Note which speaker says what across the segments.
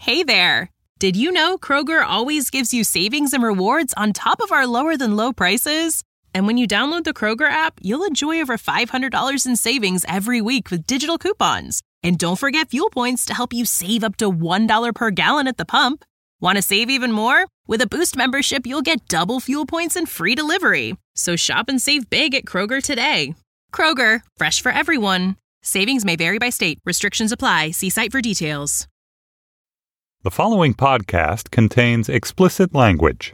Speaker 1: Hey there! Did you know Kroger always gives you savings and rewards on top of our lower-than-low prices? And when you download the Kroger app, you'll enjoy over $500 in savings every week with digital coupons. And don't forget fuel points to help you save up to $1 per gallon at the pump. Want to save even more? With a Boost membership, you'll get double fuel points and free delivery. So shop and save big at Kroger today. Kroger, fresh for everyone. Savings may vary by state. Restrictions apply. See site for details.
Speaker 2: The following podcast contains explicit language.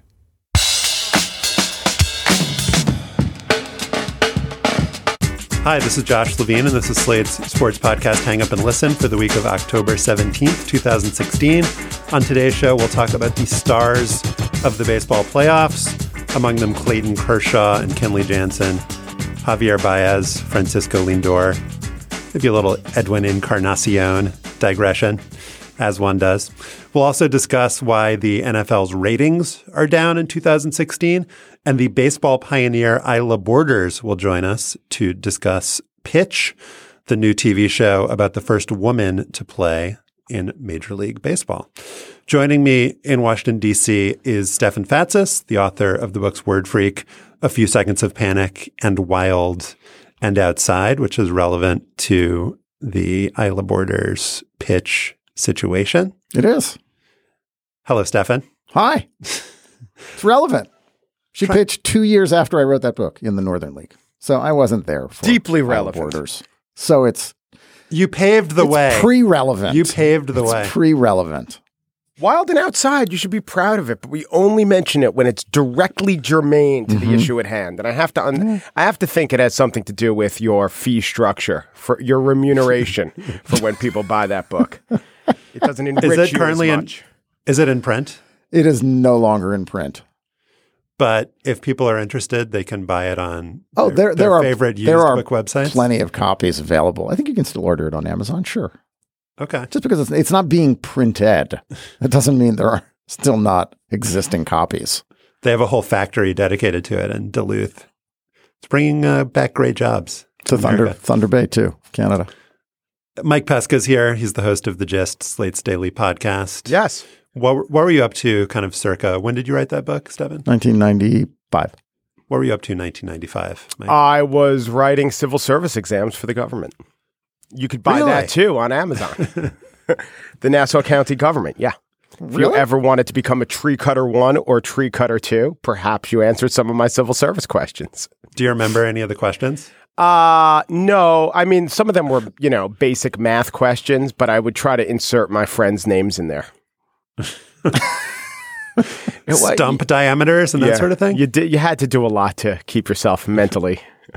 Speaker 3: Hi, this is Josh Levine, and this is Slate's sports podcast Hang Up and Listen for the week of October 17th, 2016. On today's show, we'll talk about the stars of the baseball playoffs, among them Clayton Kershaw and Kenley Jansen, Javier Baez, Francisco Lindor, maybe a little Edwin Encarnacion digression, as one does. We'll also discuss why the NFL's ratings are down in 2016, and the baseball pioneer Isla Borders will join us to discuss Pitch, the new TV show about the first woman to play in Major League Baseball. Joining me in Washington, D.C. is Stefan Fatsis, the author of the books Word Freak, A Few Seconds of Panic, and Wild and Outside, which is relevant to the Isla Borders Pitch situation.
Speaker 4: It is.
Speaker 3: Hello, Stefan.
Speaker 4: Hi. It's relevant. She pitched 2 years after I wrote that book in the Northern League. So I wasn't there for
Speaker 5: deeply relevant
Speaker 4: Borders. So it's
Speaker 3: you paved the way.
Speaker 4: Pre-relevant.
Speaker 3: You paved the way.
Speaker 4: Pre-relevant.
Speaker 5: Wild and Outside, you should be proud of it, but we only mention it when it's directly germane to the issue at hand. And I have to think it has something to do with your fee structure, for your remuneration for when people buy that book. It doesn't enrich you as much.
Speaker 3: Is it in print?
Speaker 4: It is no longer in print.
Speaker 3: But if people are interested, they can buy it on
Speaker 4: their
Speaker 3: favorite used book websites.
Speaker 4: Plenty of copies available. I think you can still order it on Amazon. Sure.
Speaker 3: Okay.
Speaker 4: Just because it's not being printed, that doesn't mean there are still not existing copies.
Speaker 3: They have a whole factory dedicated to it in Duluth. It's bringing back great jobs
Speaker 4: to Thunder Bay too, Canada.
Speaker 3: Mike Pesca's here. He's the host of The Gist, Slate's daily podcast.
Speaker 5: Yes.
Speaker 3: What were you up to kind of circa? When did you write that book, Stefan?
Speaker 4: 1995.
Speaker 3: What were you up to in 1995, Mike?
Speaker 5: I was writing civil service exams for the government. You could buy that too on Amazon. The Nassau County government, yeah. If you ever wanted to become a tree cutter 1 or tree cutter 2, perhaps you answered some of my civil service questions.
Speaker 3: Do you remember any of the questions?
Speaker 5: No. I mean, some of them were, basic math questions, but I would try to insert my friends' names in there.
Speaker 3: Stump diameters and that sort of thing?
Speaker 5: You had to do a lot to keep yourself mentally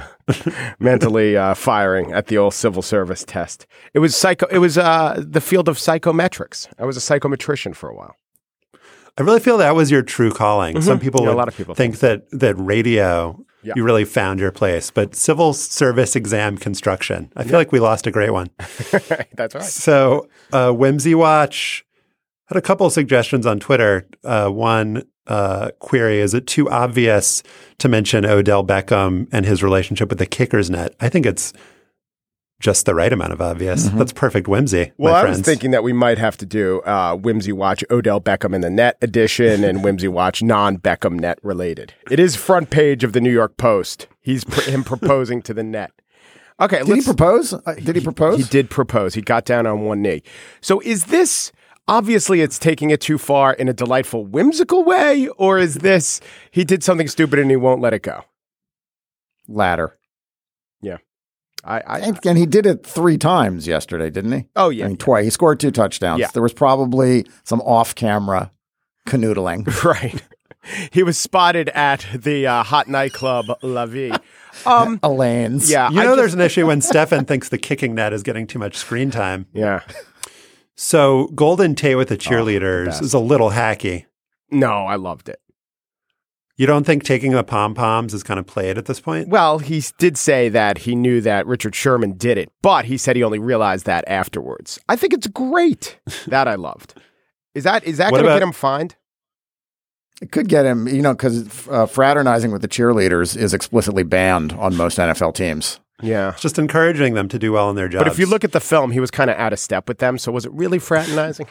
Speaker 5: firing at the old civil service test. It was the field of psychometrics. I was a psychometrician for a while.
Speaker 3: I really feel that was your true calling. Some people
Speaker 5: a lot of people
Speaker 3: think that radio, you really found your place, but civil service exam construction, I feel like we lost a great one.
Speaker 5: That's right.
Speaker 3: So Whimsy Watch had a couple of suggestions on Twitter. One query, is it too obvious to mention Odell Beckham and his relationship with the kicker's net? I think it's just the right amount of obvious. That's perfect whimsy,
Speaker 5: Well,
Speaker 3: my
Speaker 5: I
Speaker 3: friends.
Speaker 5: was thinking that we might have to do Whimsy Watch Odell Beckham in the net edition and Whimsy Watch non-Beckham net related. It is front page of the New York Post. He's him proposing to the net. Okay,
Speaker 4: Did he propose? Did he propose?
Speaker 5: He did propose. He got down on one knee. So is this... Obviously, it's taking it too far in a delightful, whimsical way, or is this he did something stupid and he won't let it go?
Speaker 4: Latter.
Speaker 5: Yeah.
Speaker 4: And he did it 3 times yesterday, didn't he?
Speaker 5: Oh, yeah.
Speaker 4: I mean, twice. He scored 2 touchdowns.
Speaker 5: Yeah.
Speaker 4: There was probably some off-camera canoodling.
Speaker 5: Right. He was spotted at the hot nightclub La Vie.
Speaker 4: Elaine's.
Speaker 5: Yeah.
Speaker 3: There's an issue when Stefan thinks the kicking net is getting too much screen time.
Speaker 5: Yeah.
Speaker 3: So Golden Tate with the cheerleaders is a little hacky.
Speaker 5: No, I loved it.
Speaker 3: You don't think taking the pom-poms is kind of played at this point?
Speaker 5: Well, he did say that he knew that Richard Sherman did it, but he said he only realized that afterwards. I think it's great. That I loved. Is that going to get him fined?
Speaker 4: It could get him, because fraternizing with the cheerleaders is explicitly banned on most NFL teams.
Speaker 5: Yeah.
Speaker 3: It's just encouraging them to do well in their jobs.
Speaker 5: But if you look at the film, he was kind of out of step with them. So was it really fraternizing?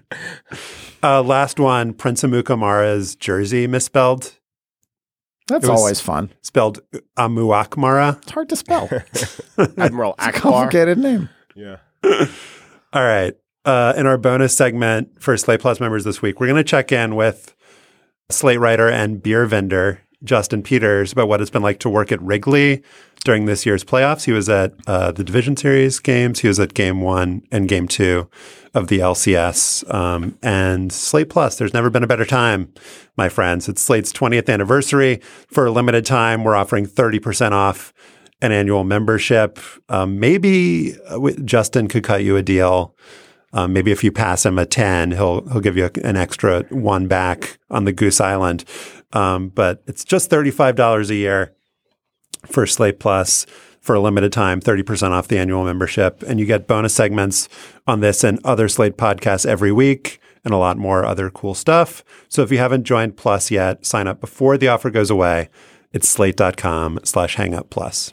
Speaker 3: Last one, Prince Amukamara's jersey misspelled.
Speaker 4: That's always fun.
Speaker 3: Spelled Amuakmara.
Speaker 4: It's hard to spell.
Speaker 5: Admiral Akbar.
Speaker 4: Complicated name.
Speaker 5: Yeah.
Speaker 3: All right. In our bonus segment for Slate Plus members this week, we're going to check in with Slate writer and beer vendor Justin Peters about what it's been like to work at Wrigley during this year's playoffs. He was at the Division Series games. He was at Game 1 and Game 2 of the LCS. And Slate Plus, there's never been a better time, my friends. It's Slate's 20th anniversary. For a limited time, we're offering 30% off an annual membership. Maybe Justin could cut you a deal. Maybe if you pass him a 10, he'll give you an extra one back on the Goose Island. But it's just $35 a year for Slate Plus for a limited time, 30% off the annual membership. And you get bonus segments on this and other Slate podcasts every week and a lot more other cool stuff. So if you haven't joined Plus yet, sign up before the offer goes away. It's slate.com/hangupplus.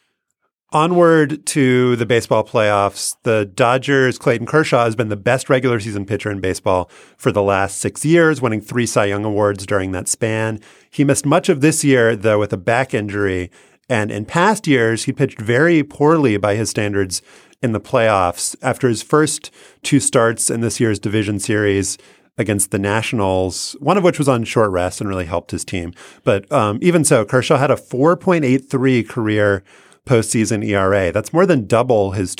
Speaker 3: Onward to the baseball playoffs. The Dodgers' Clayton Kershaw has been the best regular season pitcher in baseball for the last 6 years, winning 3 Cy Young Awards during that span. He missed much of this year, though, with a back injury. And in past years, he pitched very poorly by his standards in the playoffs. After his first 2 starts in this year's Division Series against the Nationals, one of which was on short rest and really helped his team. But even so, Kershaw had a 4.83 career postseason ERA. That's more than double his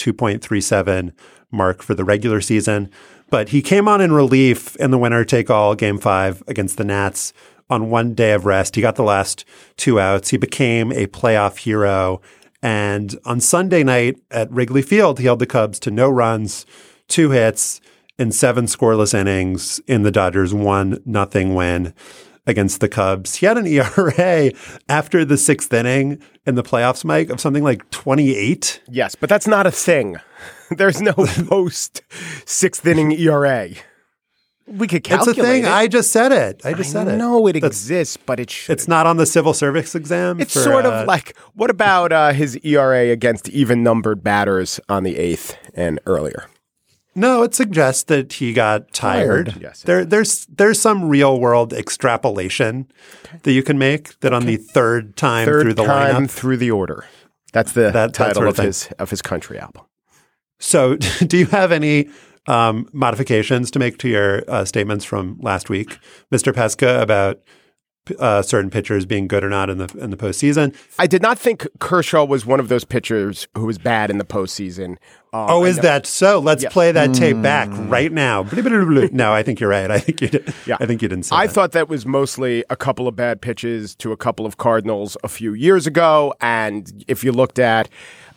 Speaker 3: 2.37 mark for the regular season. But he came on in relief in the winner-take-all Game 5 against the Nats on 1 day of rest. He got the last 2 outs. He became a playoff hero. And on Sunday night at Wrigley Field, he held the Cubs to no runs, 2 hits in 7 scoreless innings in the Dodgers' 1-0 win against the Cubs. He had an ERA after the 6th inning in the playoffs, Mike, of something like 28.
Speaker 5: Yes, but that's not a thing. There's no post 6th inning ERA. We could calculate
Speaker 3: It's a thing.
Speaker 5: it.
Speaker 3: I just said it. I know
Speaker 5: it exists, but it should.
Speaker 3: It's not on the civil service exam.
Speaker 5: It's sort of like, what about his ERA against even-numbered batters on the 8th and earlier?
Speaker 3: No, it suggests that he got tired.
Speaker 5: Yes,
Speaker 3: there's some real world extrapolation that you can make that on the third time through the lineup,
Speaker 5: through the order. That's the title of his country album.
Speaker 3: So, do you have any modifications to make to your statements from last week, Mr. Pesca, about certain pitchers being good or not in the postseason?
Speaker 5: I did not think Kershaw was one of those pitchers who was bad in the postseason.
Speaker 3: Is that so? Let's play that tape back right now. No, I think you're right. I think you did.
Speaker 5: Yeah.
Speaker 3: I think you didn't say
Speaker 5: I
Speaker 3: that.
Speaker 5: thought that was mostly a couple of bad pitches to a couple of Cardinals a few years ago. And if you looked at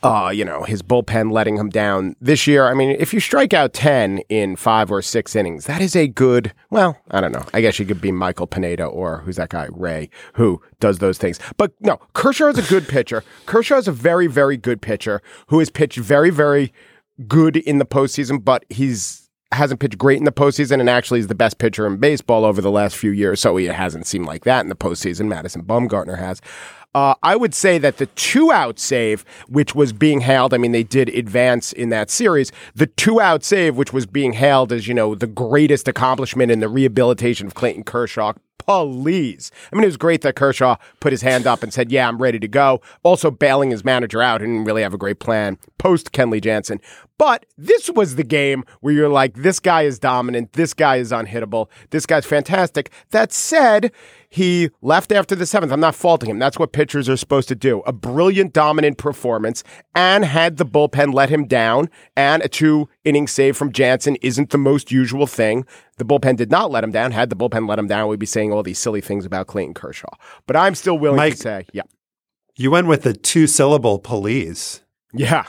Speaker 5: his bullpen letting him down this year. I mean, if you strike out 10 in 5 or 6 innings, that is a good, well, I don't know. I guess you could be Michael Pineda or who's that guy, Ray, who does those things. But no, Kershaw is a good pitcher. Kershaw is a very, very good pitcher who has pitched very, very good in the postseason, but hasn't pitched great in the postseason and actually is the best pitcher in baseball over the last few years. So it hasn't seemed like that in the postseason. Madison Bumgarner has. I would say that the 2-out save, which was being hailed, I mean, they did advance in that series. The 2-out save, which was being hailed as, the greatest accomplishment in the rehabilitation of Clayton Kershaw. Please. I mean, it was great that Kershaw put his hand up and said, yeah, I'm ready to go. Also bailing his manager out and didn't really have a great plan post Kenley Jansen. But this was the game where you're like, this guy is dominant. This guy is unhittable. This guy's fantastic. That said, he left after the 7th. I'm not faulting him. That's what pitchers are supposed to do. A brilliant, dominant performance, and had the bullpen let him down, and a 2-inning save from Jansen isn't the most usual thing. The bullpen did not let him down. Had the bullpen let him down, we'd be saying all these silly things about Clayton Kershaw. But I'm still willing to say, yeah.
Speaker 3: You went with the 2-syllable police.
Speaker 5: Yeah.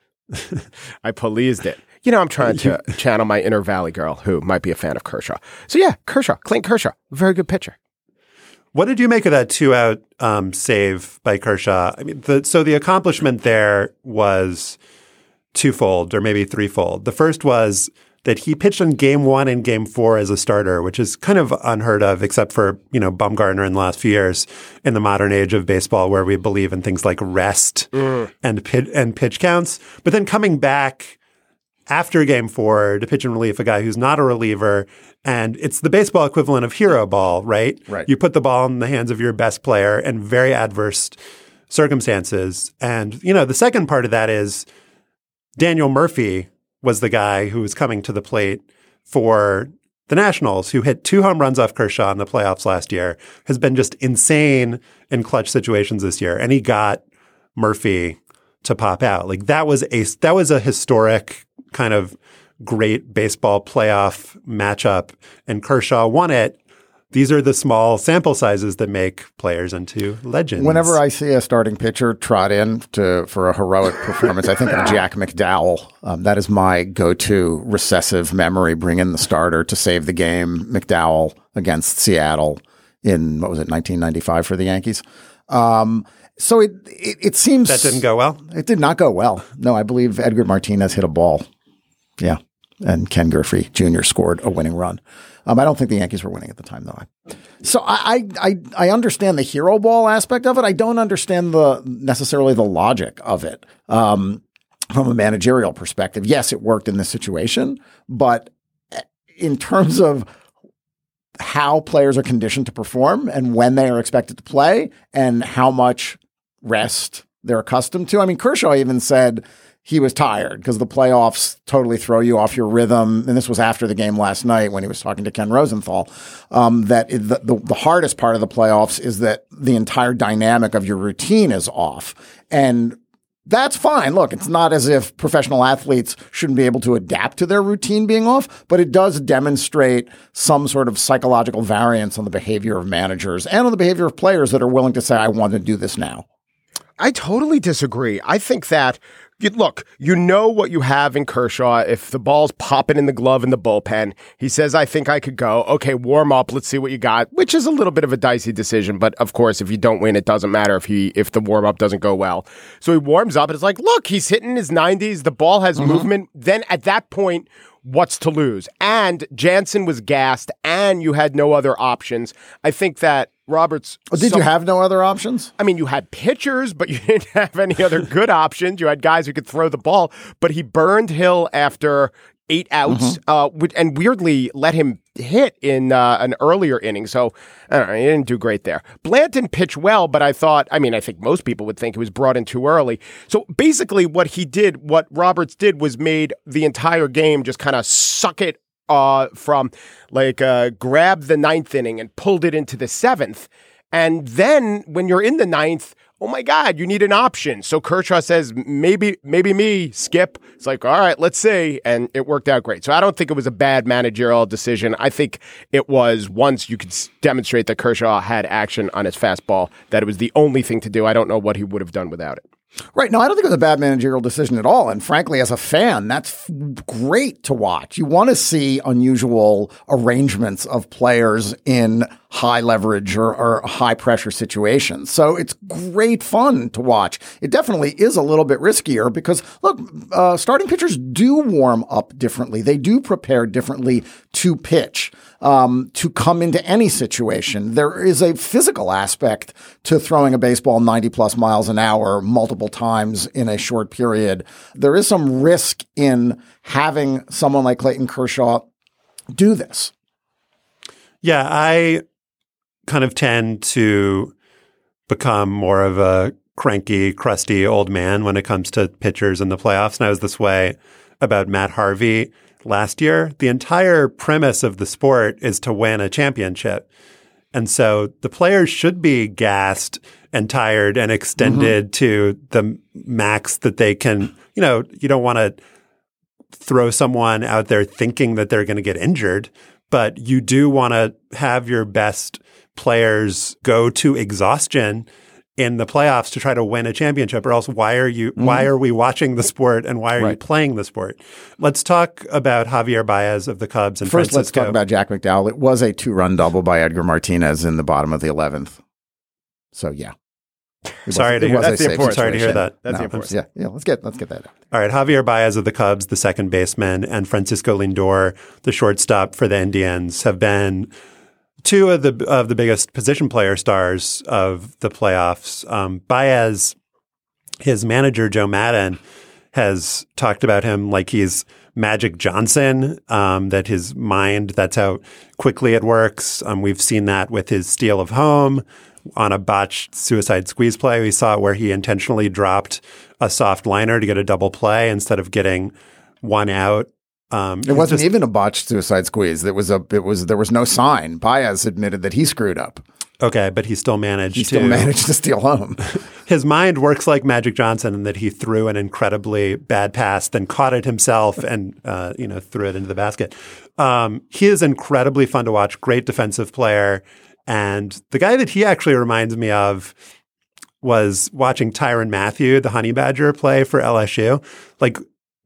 Speaker 5: I policed it. I'm trying to channel my inner Valley girl who might be a fan of Kershaw. So yeah, Clayton Kershaw, very good pitcher.
Speaker 3: What did you make of that 2-out save by Kershaw? I mean, the accomplishment there was twofold or maybe threefold. The first was that he pitched in Game 1 and Game 4 as a starter, which is kind of unheard of, except for, Bumgarner in the last few years in the modern age of baseball, where we believe in things like rest and pitch counts. But then coming back after Game 4 to pitch in relief, a guy who's not a reliever, and it's the baseball equivalent of hero ball, right?
Speaker 4: Right.
Speaker 3: You put the ball in the hands of your best player in very adverse circumstances. And, the second part of that is Daniel Murphy was the guy who was coming to the plate for the Nationals, who hit 2 home runs off Kershaw in the playoffs last year, has been just insane in clutch situations this year. And he got Murphy to pop out. Like that was a historic kind of great baseball playoff matchup, and Kershaw won it. These are the small sample sizes that make players into legends.
Speaker 4: Whenever I see a starting pitcher trot in for a heroic performance, I think of Jack McDowell. That is my go-to recessive memory. Bring in the starter to save the game. McDowell against Seattle in, 1995 for the Yankees. So it seems...
Speaker 3: That didn't go well?
Speaker 4: It did not go well. No, I believe Edgar Martinez hit a ball. Yeah. And Ken Griffey Jr. scored a winning run. I don't think the Yankees were winning at the time, though. So I understand the hero ball aspect of it. I don't understand necessarily the logic of it from a managerial perspective. Yes, it worked in this situation, but in terms of how players are conditioned to perform and when they are expected to play and how much rest they're accustomed to. I mean, Kershaw even said he was tired because the playoffs totally throw you off your rhythm. And this was after the game last night when he was talking to Ken Rosenthal, that the hardest part of the playoffs is that the entire dynamic of your routine is off. And that's fine. Look, it's not as if professional athletes shouldn't be able to adapt to their routine being off, but it does demonstrate some sort of psychological variance on the behavior of managers and on the behavior of players that are willing to say, I want to do this now.
Speaker 5: I totally disagree. I think that, look, you know what you have in Kershaw. If the ball's popping in the glove in the bullpen, he says, I think I could go. Okay, warm up. Let's see what you got, which is a little bit of a dicey decision. But of course, if you don't win, it doesn't matter if the warm up doesn't go well. So he warms up and it's like, look, he's hitting his 90s. The ball has movement. Then at that point, what's to lose? And Jansen was gassed and you had no other options. I think that Roberts.
Speaker 4: Did you have no other options?
Speaker 5: I mean, you had pitchers, but you didn't have any other good options. You had guys who could throw the ball, but he burned Hill after 8 outs, and weirdly let him hit in an earlier inning. So I don't know, he didn't do great there. Blanton pitched well, but I think most people would think he was brought in too early. So basically what Roberts did was made the entire game just kind of suck it from grab the 9th inning and pulled it into the 7th. And then when you're in the 9th, oh my God, you need an option. So Kershaw says, maybe me, Skip. It's like, all right, let's see. And it worked out great. So I don't think it was a bad managerial decision. I think it was, once you could demonstrate that Kershaw had action on his fastball, that it was the only thing to do. I don't know what he would have done without it.
Speaker 4: Right. No, I don't think it was a bad managerial decision at all. And frankly, as a fan, that's great to watch. You want to see unusual arrangements of players in high leverage or high pressure situations. So it's great fun to watch. It definitely is a little bit riskier because, look, starting pitchers do warm up differently. They do prepare differently to pitch, to come into any situation. There is a physical aspect to throwing a baseball 90 plus miles an hour multiple times in a short period. There is some risk in having someone like Clayton Kershaw do this.
Speaker 3: Yeah, I kind of tend to become more of a cranky, crusty old man when it comes to pitchers in the playoffs. And I was this way about Matt Harvey last year. The entire premise of the sport is to win a championship. And so the players should be gassed and tired and extended to the max that they can. You know, you don't want to throw someone out there thinking that they're going to get injured, but you do want to have your best players go to exhaustion in the playoffs to try to win a championship, or else why are we watching the sport and why are you playing the sport? Let's talk about Javier Baez of the Cubs and
Speaker 4: First,
Speaker 3: Francisco.
Speaker 4: let's talk about Jack McDowell. It was a 2-run double by Edgar Martinez in the bottom of the 11th. So, yeah.
Speaker 3: Sorry to
Speaker 4: it
Speaker 3: hear
Speaker 4: was a
Speaker 5: That's the
Speaker 4: safe
Speaker 5: important.
Speaker 3: Sorry to hear that.
Speaker 5: That's
Speaker 4: No,
Speaker 5: the important.
Speaker 4: yeah, let's get that out.
Speaker 3: All right, Javier Baez of the Cubs, the second baseman, and Francisco Lindor, the shortstop for the Indians, have been two of the biggest position player stars of the playoffs. Baez, his manager Joe Maddon, has talked about him like he's Magic Johnson, that his mind, that's how quickly it works. We've seen that with his steal of home on a botched suicide squeeze play. We saw it where he intentionally dropped a soft liner to get a double play instead of getting one out.
Speaker 4: It wasn't even a botched suicide squeeze. There was no sign. Baez admitted that he screwed up.
Speaker 3: Okay, but he still managed
Speaker 4: to steal home.
Speaker 3: His mind works like Magic Johnson in that he threw an incredibly bad pass, then caught it himself and threw it into the basket. He is incredibly fun to watch, great defensive player. And the guy that he actually reminds me of was watching Tyrann Mathieu, the Honey Badger, play for LSU. Like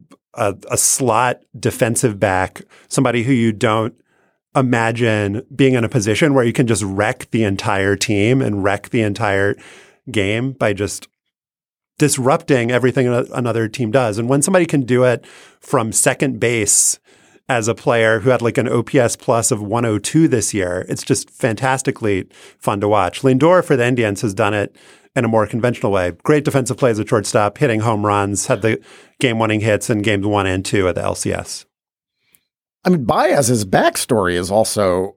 Speaker 3: a slot defensive back, somebody who you don't imagine being in a position where you can just wreck the entire team and wreck the entire game by just disrupting everything another team does. And when somebody can do it from second base as a player who had like an OPS plus of 102 this year, it's just fantastically fun to watch. Lindor for the Indians has done it in a more conventional way. Great defensive plays at shortstop, hitting home runs, had the game-winning hits in games 1 and 2 at the LCS.
Speaker 4: I mean, Baez's backstory is also,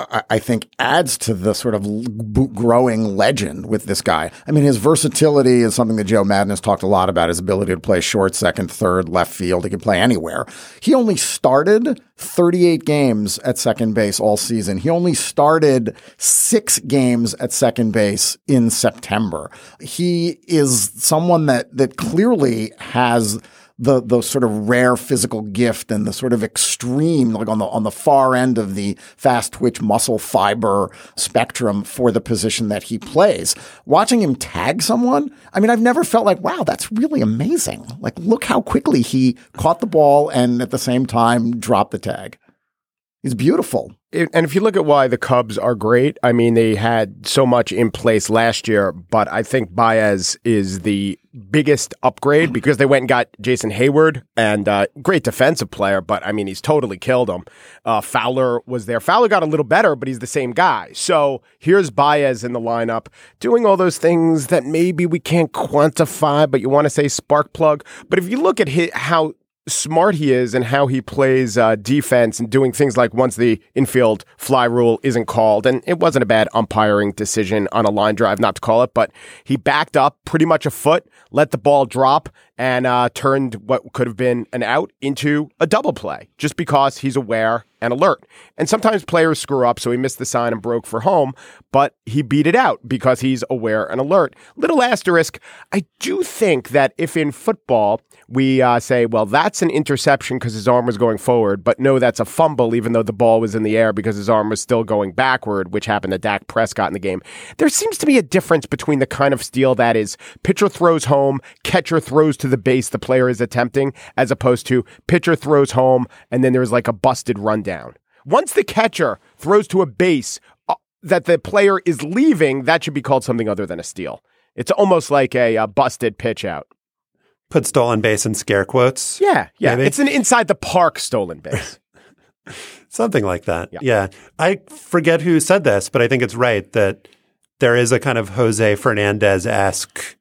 Speaker 4: I think, adds to the sort of growing legend with this guy. I mean, his versatility is something that Joe Maddon has talked a lot about, his ability to play short, second, third, left field. He can play anywhere. He only started 38 games at second base all season. He only started 6 games at second base in September. He is someone that clearly has the sort of rare physical gift and the sort of extreme, like on the far end of the fast twitch muscle fiber spectrum for the position that he plays. Watching him tag someone, I mean, I've never felt like, wow, that's really amazing. Like, look how quickly he caught the ball and at the same time dropped the tag. He's beautiful.
Speaker 5: And if you look at why the Cubs are great, I mean, they had so much in place last year, but I think Baez is the biggest upgrade because they went and got Jason Hayward, and great defensive player, but I mean, he's totally killed him. Fowler was there. Fowler got a little better, but he's the same guy. So here's Baez in the lineup doing all those things that maybe we can't quantify, but you want to say spark plug. But if you look at how smart he is and how he plays defense and doing things like once the infield fly rule isn't called, and it wasn't a bad umpiring decision on a line drive not to call it, but he backed up pretty much a foot, let the ball drop, and turned what could have been an out into a double play just because he's aware and alert. And sometimes players screw up, so he missed the sign and broke for home, but he beat it out because he's aware and alert. Little asterisk, I do think that if in football we say, well, that's an interception because his arm was going forward, but no, that's a fumble even though the ball was in the air because his arm was still going backward, which happened to Dak Prescott in the game. There seems to be a difference between the kind of steal that is pitcher throws home, catcher throws to the base the player is attempting, as opposed to pitcher throws home and then there's like a busted rundown. Once the catcher throws to a base that the player is leaving, that should be called something other than a steal. It's almost like a busted pitch out.
Speaker 3: Put stolen base in scare quotes.
Speaker 5: Yeah.
Speaker 3: Maybe?
Speaker 5: It's an inside the park stolen base.
Speaker 3: Something like that. Yeah. I forget who said this, but I think it's right that there is a kind of Jose Fernandez-esque,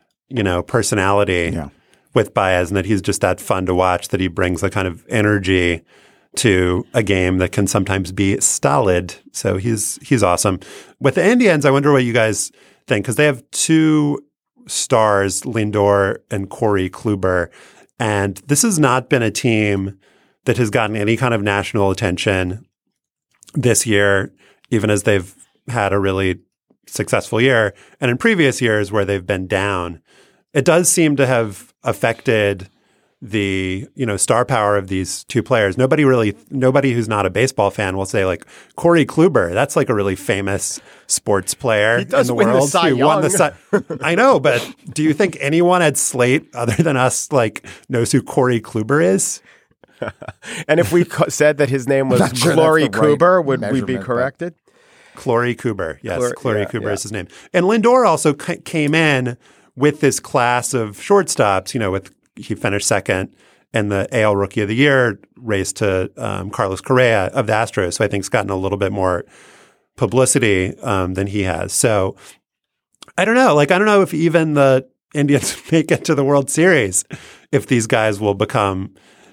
Speaker 3: personality with Baez, and that he's just that fun to watch, that he brings a kind of energy to a game that can sometimes be stolid. So he's awesome. With the Indians, I wonder what you guys think, because they have 2 stars, Lindor and Corey Kluber. And this has not been a team that has gotten any kind of national attention this year, even as they've had a really successful year. And in previous years where they've been down, it does seem to have affected the, star power of these 2 players. Nobody who's not a baseball fan will say like Corey Kluber, that's like a really famous sports player in the world who won the Cy. I know, but do you think anyone at Slate other than us knows who Corey Kluber is?
Speaker 5: And if we said that his name was Corey Kluber, would we be corrected?
Speaker 3: Corey Kluber. Yes, Corey Kluber is his name. And Lindor also came in with this class of shortstops, he finished second in the AL Rookie of the Year race to Carlos Correa of the Astros. So I think it's gotten a little bit more publicity than he has. So I don't know. I don't know if even the Indians make it to the World Series, if these guys will become,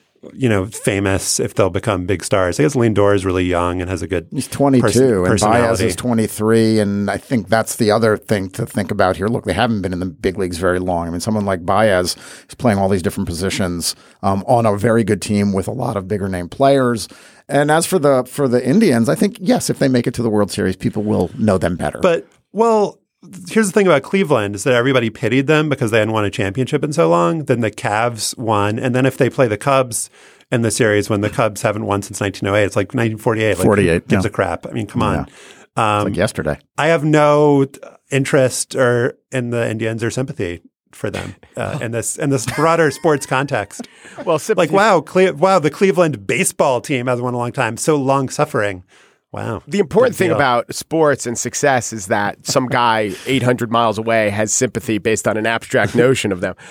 Speaker 3: famous, if they'll become big stars. I guess Lindor is really young and has a good
Speaker 4: He's 22 and Baez
Speaker 3: personality.
Speaker 4: is 23. And I think that's the other thing to think about here. Look, they haven't been in the big leagues very long. I mean, someone like Baez is playing all these different positions on a very good team with a lot of bigger name players. And as for the Indians, I think, yes, if they make it to the World Series, people will know them better.
Speaker 3: But, here's the thing about Cleveland is that everybody pitied them because they hadn't won a championship in so long. Then the Cavs won. And then if they play the Cubs in the series when the Cubs haven't won since 1908, it's like 1948.
Speaker 4: 48.
Speaker 3: Who gives a crap? I mean, come on.
Speaker 4: Yeah. It's like yesterday.
Speaker 3: I have no interest in the Indians or sympathy for them in this broader sports context.
Speaker 5: Well,
Speaker 3: wow, the Cleveland baseball team hasn't won in a long time. So long suffering. Wow.
Speaker 5: The important thing about sports and success is that some guy 800 miles away has sympathy based on an abstract notion of them.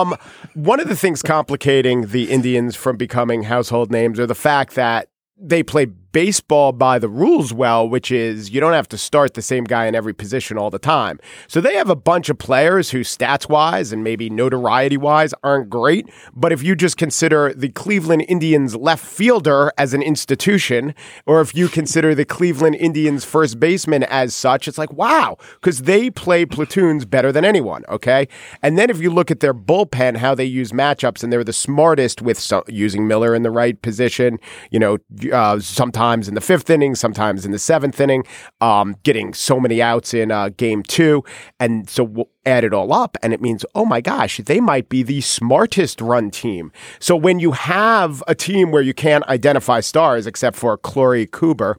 Speaker 5: One of the things complicating the Indians from becoming household names are the fact that they play baseball by the rules well, which is you don't have to start the same guy in every position all the time. So they have a bunch of players who stats-wise and maybe notoriety-wise aren't great, but if you just consider the Cleveland Indians left fielder as an institution, or if you consider the Cleveland Indians first baseman as such, it's like, wow, because they play platoons better than anyone, okay? And then if you look at their bullpen, how they use matchups, and they're the smartest with using Miller in the right position, sometimes in the fifth inning, sometimes in the seventh inning, getting so many outs in game 2. And so we'll add it all up, and it means, oh my gosh, they might be the smartest run team. So when you have a team where you can't identify stars except for Corey Kluber,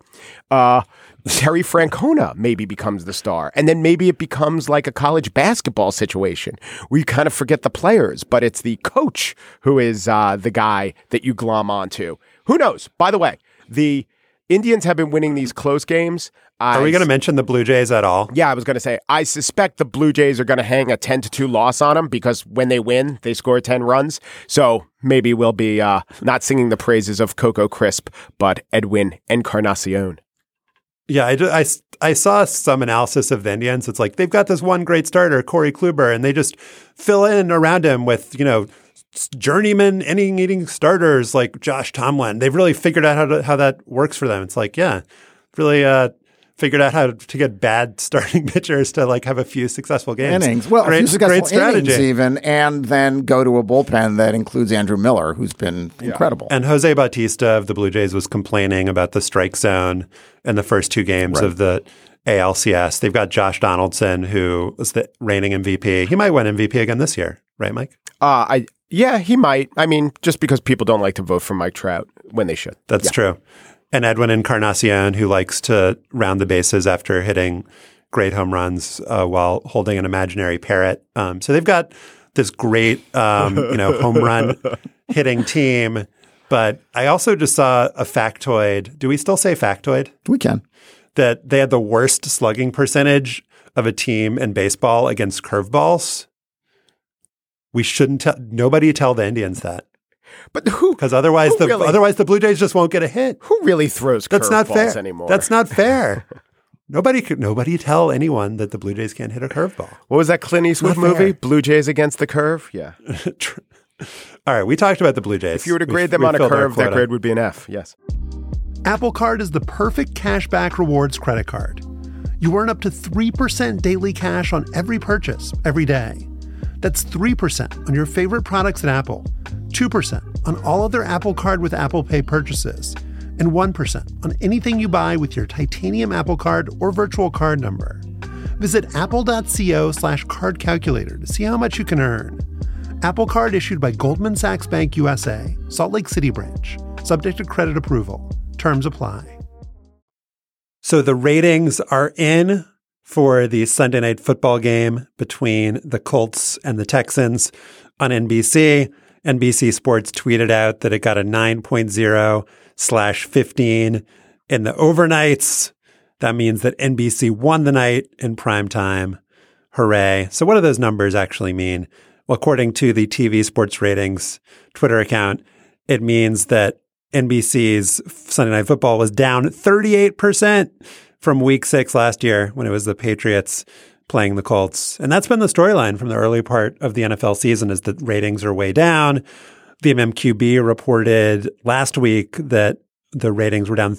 Speaker 5: Terry Francona maybe becomes the star. And then maybe it becomes like a college basketball situation where you kind of forget the players, but it's the coach who is the guy that you glom onto. Who knows? By the way, the Indians have been winning these close games.
Speaker 3: Are we going to mention the Blue Jays at all?
Speaker 5: Yeah, I was going to say, I suspect the Blue Jays are going to hang a 10-2 loss on them because when they win, they score 10 runs. So maybe we'll be not singing the praises of Coco Crisp, but Edwin Encarnacion.
Speaker 3: Yeah, I saw some analysis of the Indians. It's like they've got this one great starter, Corey Kluber, and they just fill in around him with, journeyman inning-eating starters like Josh Tomlin. They've really figured out how that works for them. It's like, yeah, really figured out how to get bad starting pitchers to have a few successful games.
Speaker 4: Innings. Well,
Speaker 3: great,
Speaker 4: a few successful
Speaker 3: strategy.
Speaker 4: Innings even, and then go to a bullpen that includes Andrew Miller, who's been incredible.
Speaker 3: And Jose Bautista of the Blue Jays was complaining about the strike zone in the first 2 games of the ALCS. They've got Josh Donaldson, who was the reigning MVP. He might win MVP again this year, right, Mike?
Speaker 5: Yeah, he might. I mean, just because people don't like to vote for Mike Trout when they should.
Speaker 3: That's true. And Edwin Encarnacion, who likes to round the bases after hitting great home runs while holding an imaginary parrot. So they've got this great, home run hitting team. But I also just saw a factoid. Do we still say factoid?
Speaker 4: We can.
Speaker 3: That they had the worst slugging percentage of a team in baseball against curveballs. We shouldn't nobody tell the Indians that.
Speaker 5: But who?
Speaker 3: Because otherwise the Blue Jays just won't get a hit.
Speaker 5: Who really throws curveballs anymore?
Speaker 3: That's not fair. Nobody tell anyone that the Blue Jays can't hit a curveball.
Speaker 5: What was that Clint Eastwood movie? Blue Jays Against the Curve? Yeah.
Speaker 3: All right, we talked about the Blue Jays.
Speaker 5: If you were to grade them on a curve, that grade would be an F. Yes.
Speaker 6: Apple Card is the perfect cashback rewards credit card. You earn up to 3% daily cash on every purchase every day. That's 3% on your favorite products at Apple, 2% on all other Apple Card with Apple Pay purchases, and 1% on anything you buy with your titanium Apple Card or virtual card number. Visit apple.co/card calculator to see how much you can earn. Apple Card issued by Goldman Sachs Bank USA, Salt Lake City branch, subject to credit approval. Terms apply.
Speaker 3: So the ratings are in for the Sunday night football game between the Colts and the Texans on NBC. NBC Sports tweeted out that it got a 9.0/15 in the overnights. That means that NBC won the night in prime time. Hooray. So what do those numbers actually mean? Well, according to the TV Sports Ratings Twitter account, it means that NBC's Sunday Night Football was down 38% from week 6 last year when it was the Patriots playing the Colts. And that's been the storyline from the early part of the NFL season, is that ratings are way down. The MMQB reported last week that the ratings were down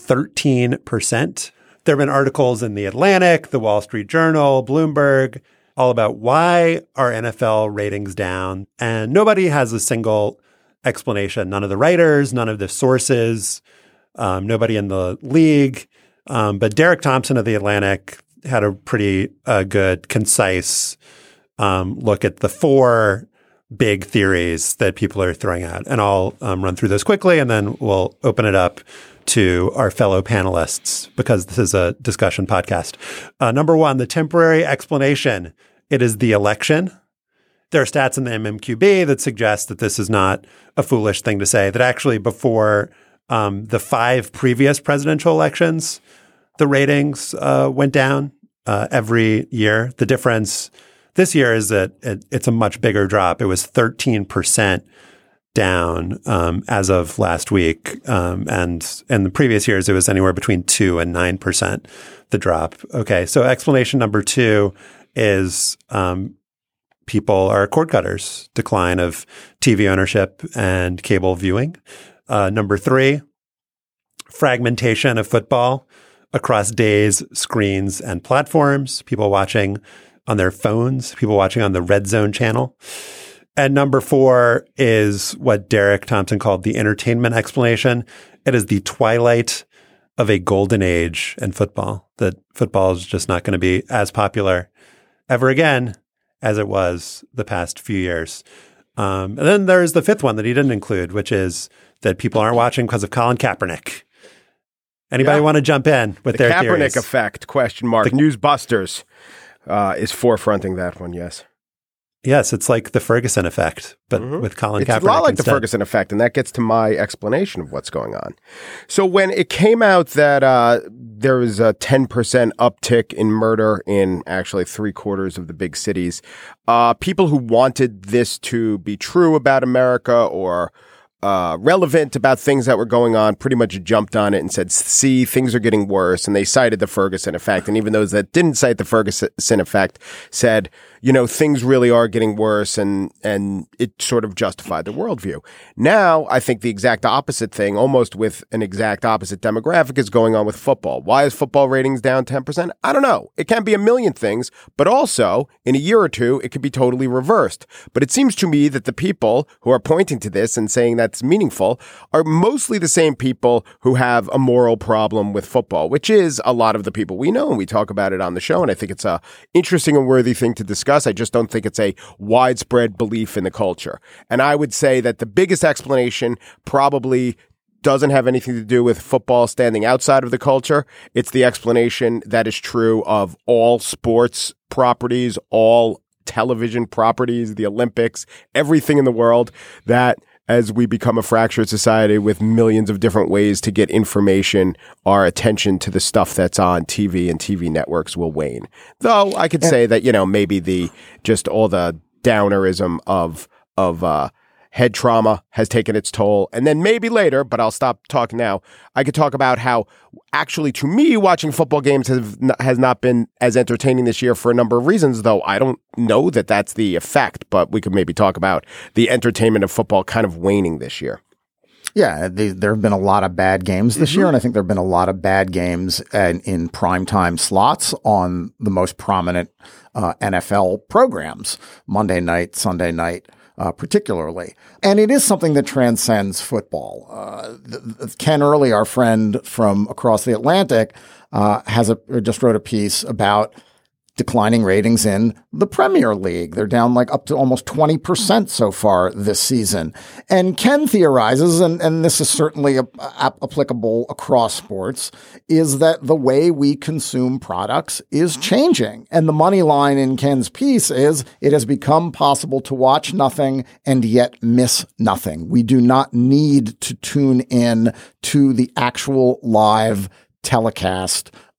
Speaker 3: 13%. There have been articles in The Atlantic, The Wall Street Journal, Bloomberg, all about why are NFL ratings down. And nobody has a single explanation. None of the writers, none of the sources, nobody in the league. But Derek Thompson of The Atlantic had a pretty good, concise look at the 4 big theories that people are throwing out. And I'll run through those quickly, and then we'll open it up to our fellow panelists because this is a discussion podcast. Number 1, the temporary explanation. It is the election. There are stats in the MMQB that suggest that this is not a foolish thing to say, that actually before the 5 previous presidential elections, the ratings went down every year. The difference this year is that it's a much bigger drop. It was 13% down as of last week. And in the previous years, it was anywhere between 2 and 9%, the drop. Okay, so explanation number 2 is people are cord cutters, decline of TV ownership and cable viewing. Number 3, fragmentation of football across days, screens, and platforms. People watching on their phones, people watching on the Red Zone channel. And number 4 is what Derek Thompson called the entertainment explanation. It is the twilight of a golden age in football, that football is just not going to be as popular ever again as it was the past few years. And then there's the 5th one that he didn't include, which is that people aren't watching because of Colin Kaepernick. Anybody want to jump in with their
Speaker 5: Kaepernick
Speaker 3: theories?
Speaker 5: effect, question mark. Newsbusters is forefronting that one, yes.
Speaker 3: Yes, it's like the Ferguson effect, but with Colin Kaepernick.
Speaker 5: It's a lot like
Speaker 3: instead.
Speaker 5: the Ferguson effect, and that gets to my explanation of what's going on. So when it came out that there was a 10% uptick in murder in actually 3/4 of the big cities, people who wanted this to be true about America or relevant about things that were going on pretty much jumped on it and said, see, things are getting worse. And they cited the Ferguson effect. And even those that didn't cite the Ferguson effect said, you know, things really are getting worse, and it sort of justified the worldview. Now, I think the exact opposite thing, almost with an exact opposite demographic, is going on with football. Why is football ratings down 10%? I don't know. It can be a million things, but also in a year or two, it could be totally reversed. But it seems to me that the people who are pointing to this and saying that's meaningful are mostly the same people who have a moral problem with football, which is a lot of the people we know, and we talk about it on the show. And I think it's a interesting and worthy thing to discuss. I just don't think it's a widespread belief in the culture. And I would say that the biggest explanation probably doesn't have anything to do with football standing outside of the culture. It's the explanation that is true of all sports properties, all television properties, the Olympics, everything in the world, that as we become a fractured society with millions of different ways to get information, our attention to the stuff that's on TV and TV networks will wane. Though I could say that, you know, maybe just all the downerism of head trauma has taken its toll. And then maybe later, but I'll stop talking now, I could talk about how actually, to me, watching football games has not been as entertaining this year for a number of reasons, though I don't know that that's the effect, but we could maybe talk about the entertainment of football kind of waning this year.
Speaker 4: Yeah, there have been a lot of bad games this year, and I think there have been a lot of bad games in primetime slots on the most prominent NFL programs, Monday night, Sunday night, particularly. And it is something that transcends football. Ken Early, our friend from across the Atlantic, just wrote a piece about declining ratings in the Premier League. They're down like up to almost 20% so far this season. And Ken theorizes, and this is certainly applicable across sports, is that the way we consume products is changing. And the money line in Ken's piece is it has become possible to watch nothing and yet miss nothing. We do not need to tune in to the actual live telecast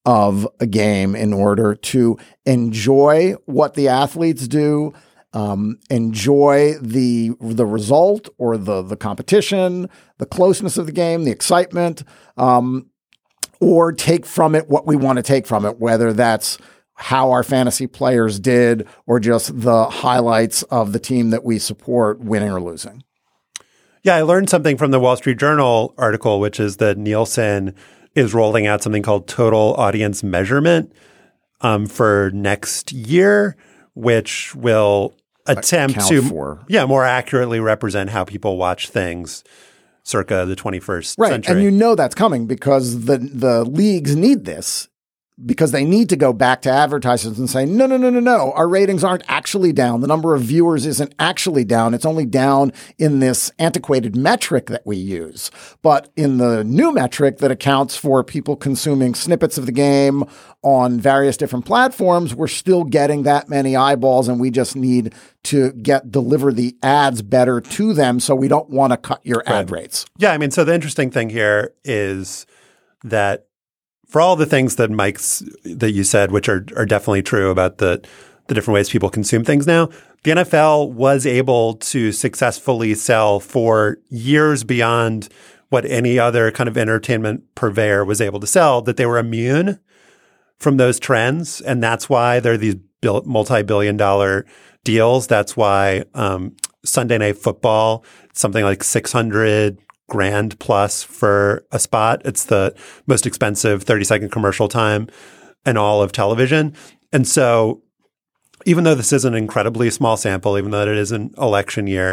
Speaker 4: of a game in order to enjoy what the athletes do, enjoy the result or the competition, the closeness of the game, the excitement, or take from it what we want to take from it, whether that's how our fantasy players did or just the highlights of the team that we support winning or losing.
Speaker 3: Yeah, I learned something from the Wall Street Journal article, which is that Nielsen is rolling out something called total audience measurement for next year, which will attempt to more accurately represent how people watch things circa the 21st century.
Speaker 4: And you know that's coming because the leagues need this, because they need to go back to advertisers and say, no, our ratings aren't actually down. The number of viewers isn't actually down. It's only down in this antiquated metric that we use. But in the new metric that accounts for people consuming snippets of the game on various different platforms, we're still getting that many eyeballs, and we just need to deliver the ads better to them, so we don't want to cut your ad rates.
Speaker 3: Yeah, I mean, so the interesting thing here is that for all the things that that you said, which are definitely true about the different ways people consume things now, the NFL was able to successfully sell for years beyond what any other kind of entertainment purveyor was able to sell, that they were immune from those trends. And that's why there are these multi-billion-dollar deals. That's why Sunday Night Football, something like $600,000 plus for a spot. It's the most expensive 30-second commercial time in all of television. And so even though this is an incredibly small sample, even though it is an election year,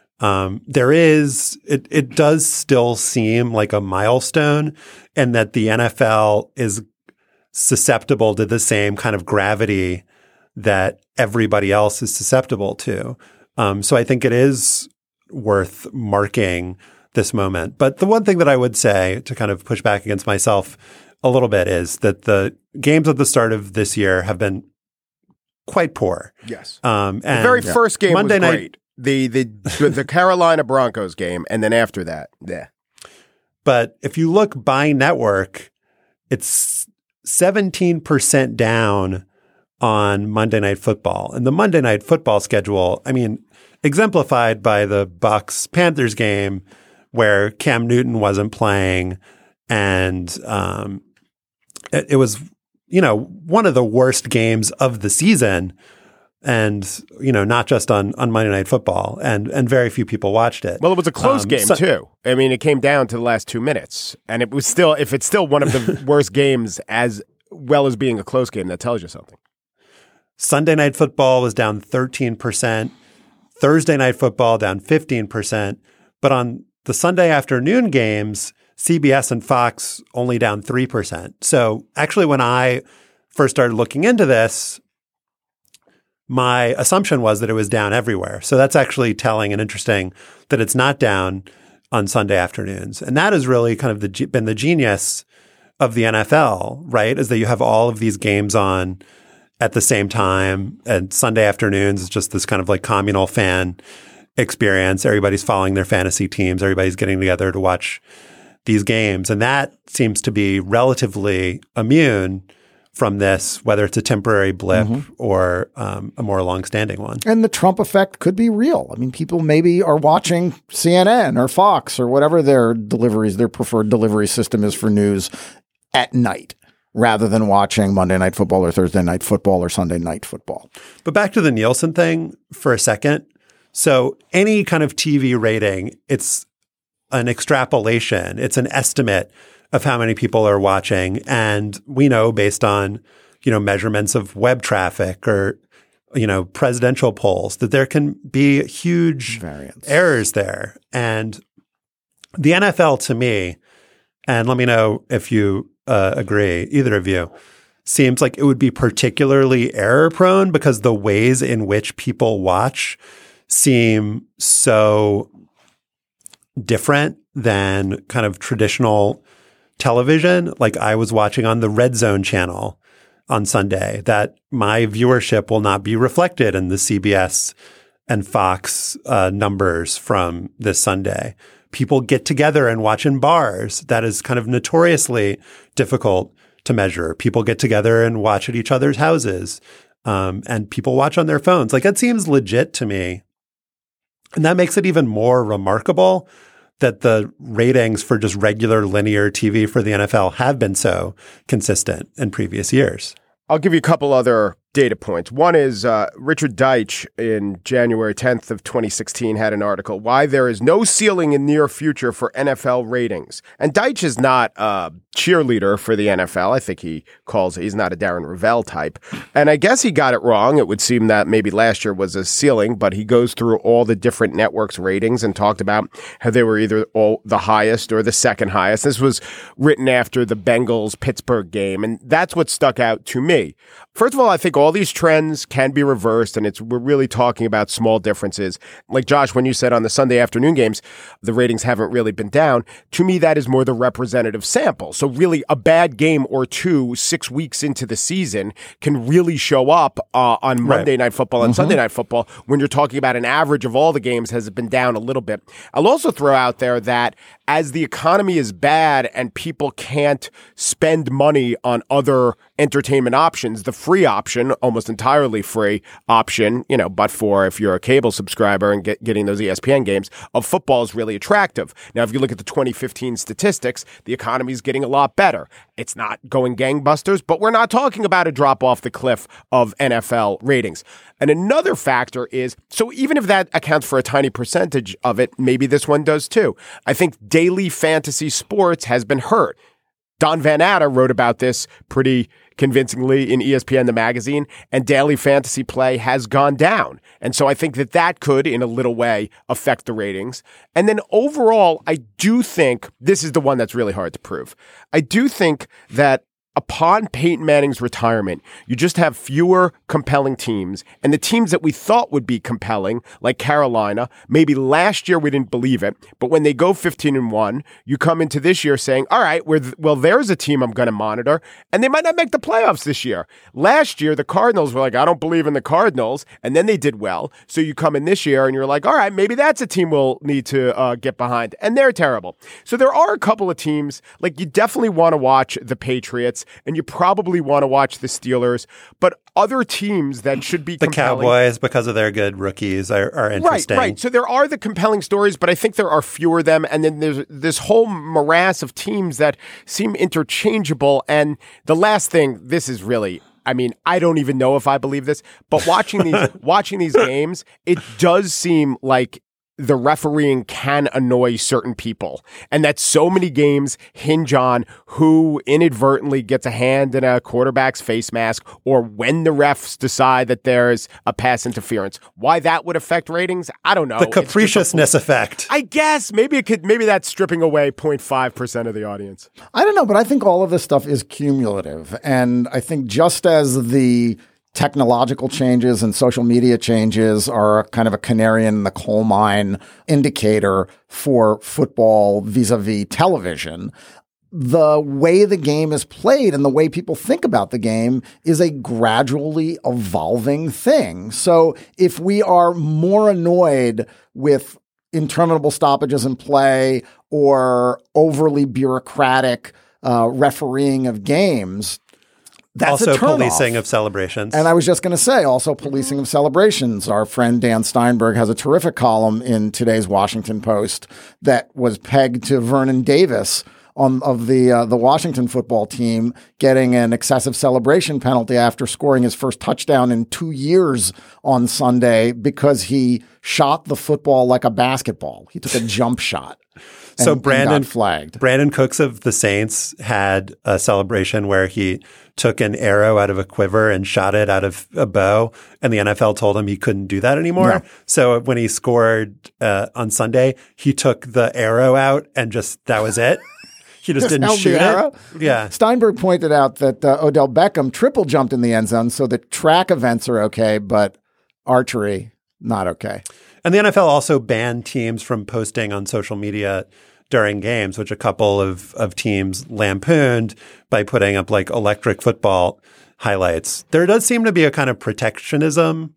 Speaker 3: it does still seem like a milestone, and that the NFL is susceptible to the same kind of gravity that everybody else is susceptible to. So I think it is worth marking this moment. But the one thing that I would say to kind of push back against myself a little bit is that the games at the start of this year have been quite poor.
Speaker 5: Yes.
Speaker 3: And
Speaker 5: the very first game
Speaker 3: Monday
Speaker 5: was great. The Carolina Broncos game, and then after that, yeah.
Speaker 3: But if you look by network, it's 17% down on Monday Night Football. And the Monday Night Football schedule, I mean, exemplified by the Bucs-Panthers game, where Cam Newton wasn't playing, and it was, one of the worst games of the season, and not just on Monday Night Football, and very few people watched it.
Speaker 5: Well, it was a close game too. I mean, it came down to the last 2 minutes, and it was still, if it's still one of the worst games as well as being a close game, that tells you something.
Speaker 3: Sunday Night Football was down 13%, Thursday Night Football down 15%, but on the Sunday afternoon games, CBS and Fox only down 3%. So actually, when I first started looking into this, my assumption was that it was down everywhere. So that's actually telling and interesting that it's not down on Sunday afternoons. And that has really kind of been the genius of the NFL, right? Is that you have all of these games on at the same time, and Sunday afternoons is just this kind of like communal fan experience. Everybody's following their fantasy teams. Everybody's getting together to watch these games. And that seems to be relatively immune from this, whether it's a temporary blip or a more longstanding one.
Speaker 4: And the Trump effect could be real. I mean, people maybe are watching CNN or Fox or whatever their preferred delivery system is for news at night, rather than watching Monday Night Football or Thursday Night Football or Sunday Night Football.
Speaker 3: But back to the Nielsen thing for a second. So any kind of TV rating, it's an extrapolation. It's an estimate of how many people are watching. And we know based on, measurements of web traffic or, presidential polls that there can be huge
Speaker 4: variance
Speaker 3: errors there. And the NFL, to me, and let me know if you agree, either of you, seems like it would be particularly error prone because the ways in which people watch seem so different than kind of traditional television. Like I was watching on the Red Zone channel on Sunday, that my viewership will not be reflected in the CBS and Fox numbers from this Sunday. People get together and watch in bars. That is kind of notoriously difficult to measure. People get together and watch at each other's houses, and people watch on their phones. Like, it seems legit to me. And that makes it even more remarkable that the ratings for just regular linear TV for the NFL have been so consistent in previous years.
Speaker 5: I'll give you a couple other data points. One is Richard Deitch in January 10th of 2016 had an article, Why There Is No Ceiling in Near Future for NFL Ratings. And Deitch is not a cheerleader for the NFL. I think he's not a Darren Rovell type. And I guess he got it wrong. It would seem that maybe last year was a ceiling, but he goes through all the different networks' ratings and talked about how they were either all the highest or the second highest. This was written after the Bengals-Pittsburgh game, and that's what stuck out to me. First of all, I think all these trends can be reversed, and we're really talking about small differences. Like, Josh, when you said on the Sunday afternoon games, the ratings haven't really been down, to me, that is more the representative sample. So really, a bad game or two 6 weeks into the season can really show up on Monday Night Football and Sunday Night Football when you're talking about an average of all the games has been down a little bit. I'll also throw out there that as the economy is bad and people can't spend money on other entertainment options, the free option, almost entirely free option, but for if you're a cable subscriber and getting those ESPN games, of football is really attractive. Now, if you look at the 2015 statistics, the economy is getting a lot better. It's not going gangbusters, but we're not talking about a drop off the cliff of NFL ratings. And another factor is, so even if that accounts for a tiny percentage of it, maybe this one does too. I think daily fantasy sports has been hurt. Don Van Atta wrote about this pretty convincingly in ESPN, the magazine, and daily fantasy play has gone down. And so I think that could, in a little way, affect the ratings. And then overall, I do think, this is the one that's really hard to prove, I do think that upon Peyton Manning's retirement, you just have fewer compelling teams. And the teams that we thought would be compelling, like Carolina, maybe last year we didn't believe it, but when they go 15-1, you come into this year saying, all right, there's a team I'm going to monitor, and they might not make the playoffs this year. Last year, the Cardinals were like, I don't believe in the Cardinals, and then they did well. So you come in this year and you're like, all right, maybe that's a team we'll need to get behind, and they're terrible. So there are a couple of teams, like you definitely want to watch the Patriots, and you probably want to watch the Steelers, but other teams that should be
Speaker 3: the
Speaker 5: compelling.
Speaker 3: Cowboys, because of their good rookies, are interesting.
Speaker 5: Right. So there are the compelling stories, but I think there are fewer of them. And then there's this whole morass of teams that seem interchangeable. And the last thing, this is really, I don't even know if I believe this, but watching these games, it does seem like the refereeing can annoy certain people, and that so many games hinge on who inadvertently gets a hand in a quarterback's face mask, or when the refs decide that there's a pass interference. Why that would affect ratings, I don't know.
Speaker 3: The capriciousness effect.
Speaker 5: I guess maybe that's stripping away 0.5% of the audience.
Speaker 4: I don't know, but I think all of this stuff is cumulative, and I think just as the technological changes and social media changes are kind of a canary in the coal mine indicator for football vis-a-vis television, the way the game is played and the way people think about the game is a gradually evolving thing. So if we are more annoyed with interminable stoppages in play or overly bureaucratic refereeing of games, that's
Speaker 3: also policing of celebrations.
Speaker 4: And I was just going to say, also policing of celebrations. Our friend Dan Steinberg has a terrific column in today's Washington Post that was pegged to Vernon Davis of the Washington football team getting an excessive celebration penalty after scoring his first touchdown in 2 years on Sunday because he shot the football like a basketball. He took a jump shot.
Speaker 3: So
Speaker 4: Brandon flagged.
Speaker 3: Brandon Cooks of the Saints had a celebration where he took an arrow out of a quiver and shot it out of a bow, and the NFL told him he couldn't do that anymore. No. So when he scored on Sunday, he took the arrow out and that was it. He just didn't shoot it. Yeah.
Speaker 4: Steinberg pointed out that Odell Beckham triple jumped in the end zone, so the track events are okay, but archery, not okay.
Speaker 3: And the NFL also banned teams from posting on social media during games, which a couple of teams lampooned by putting up like electric football highlights. There does seem to be a kind of protectionism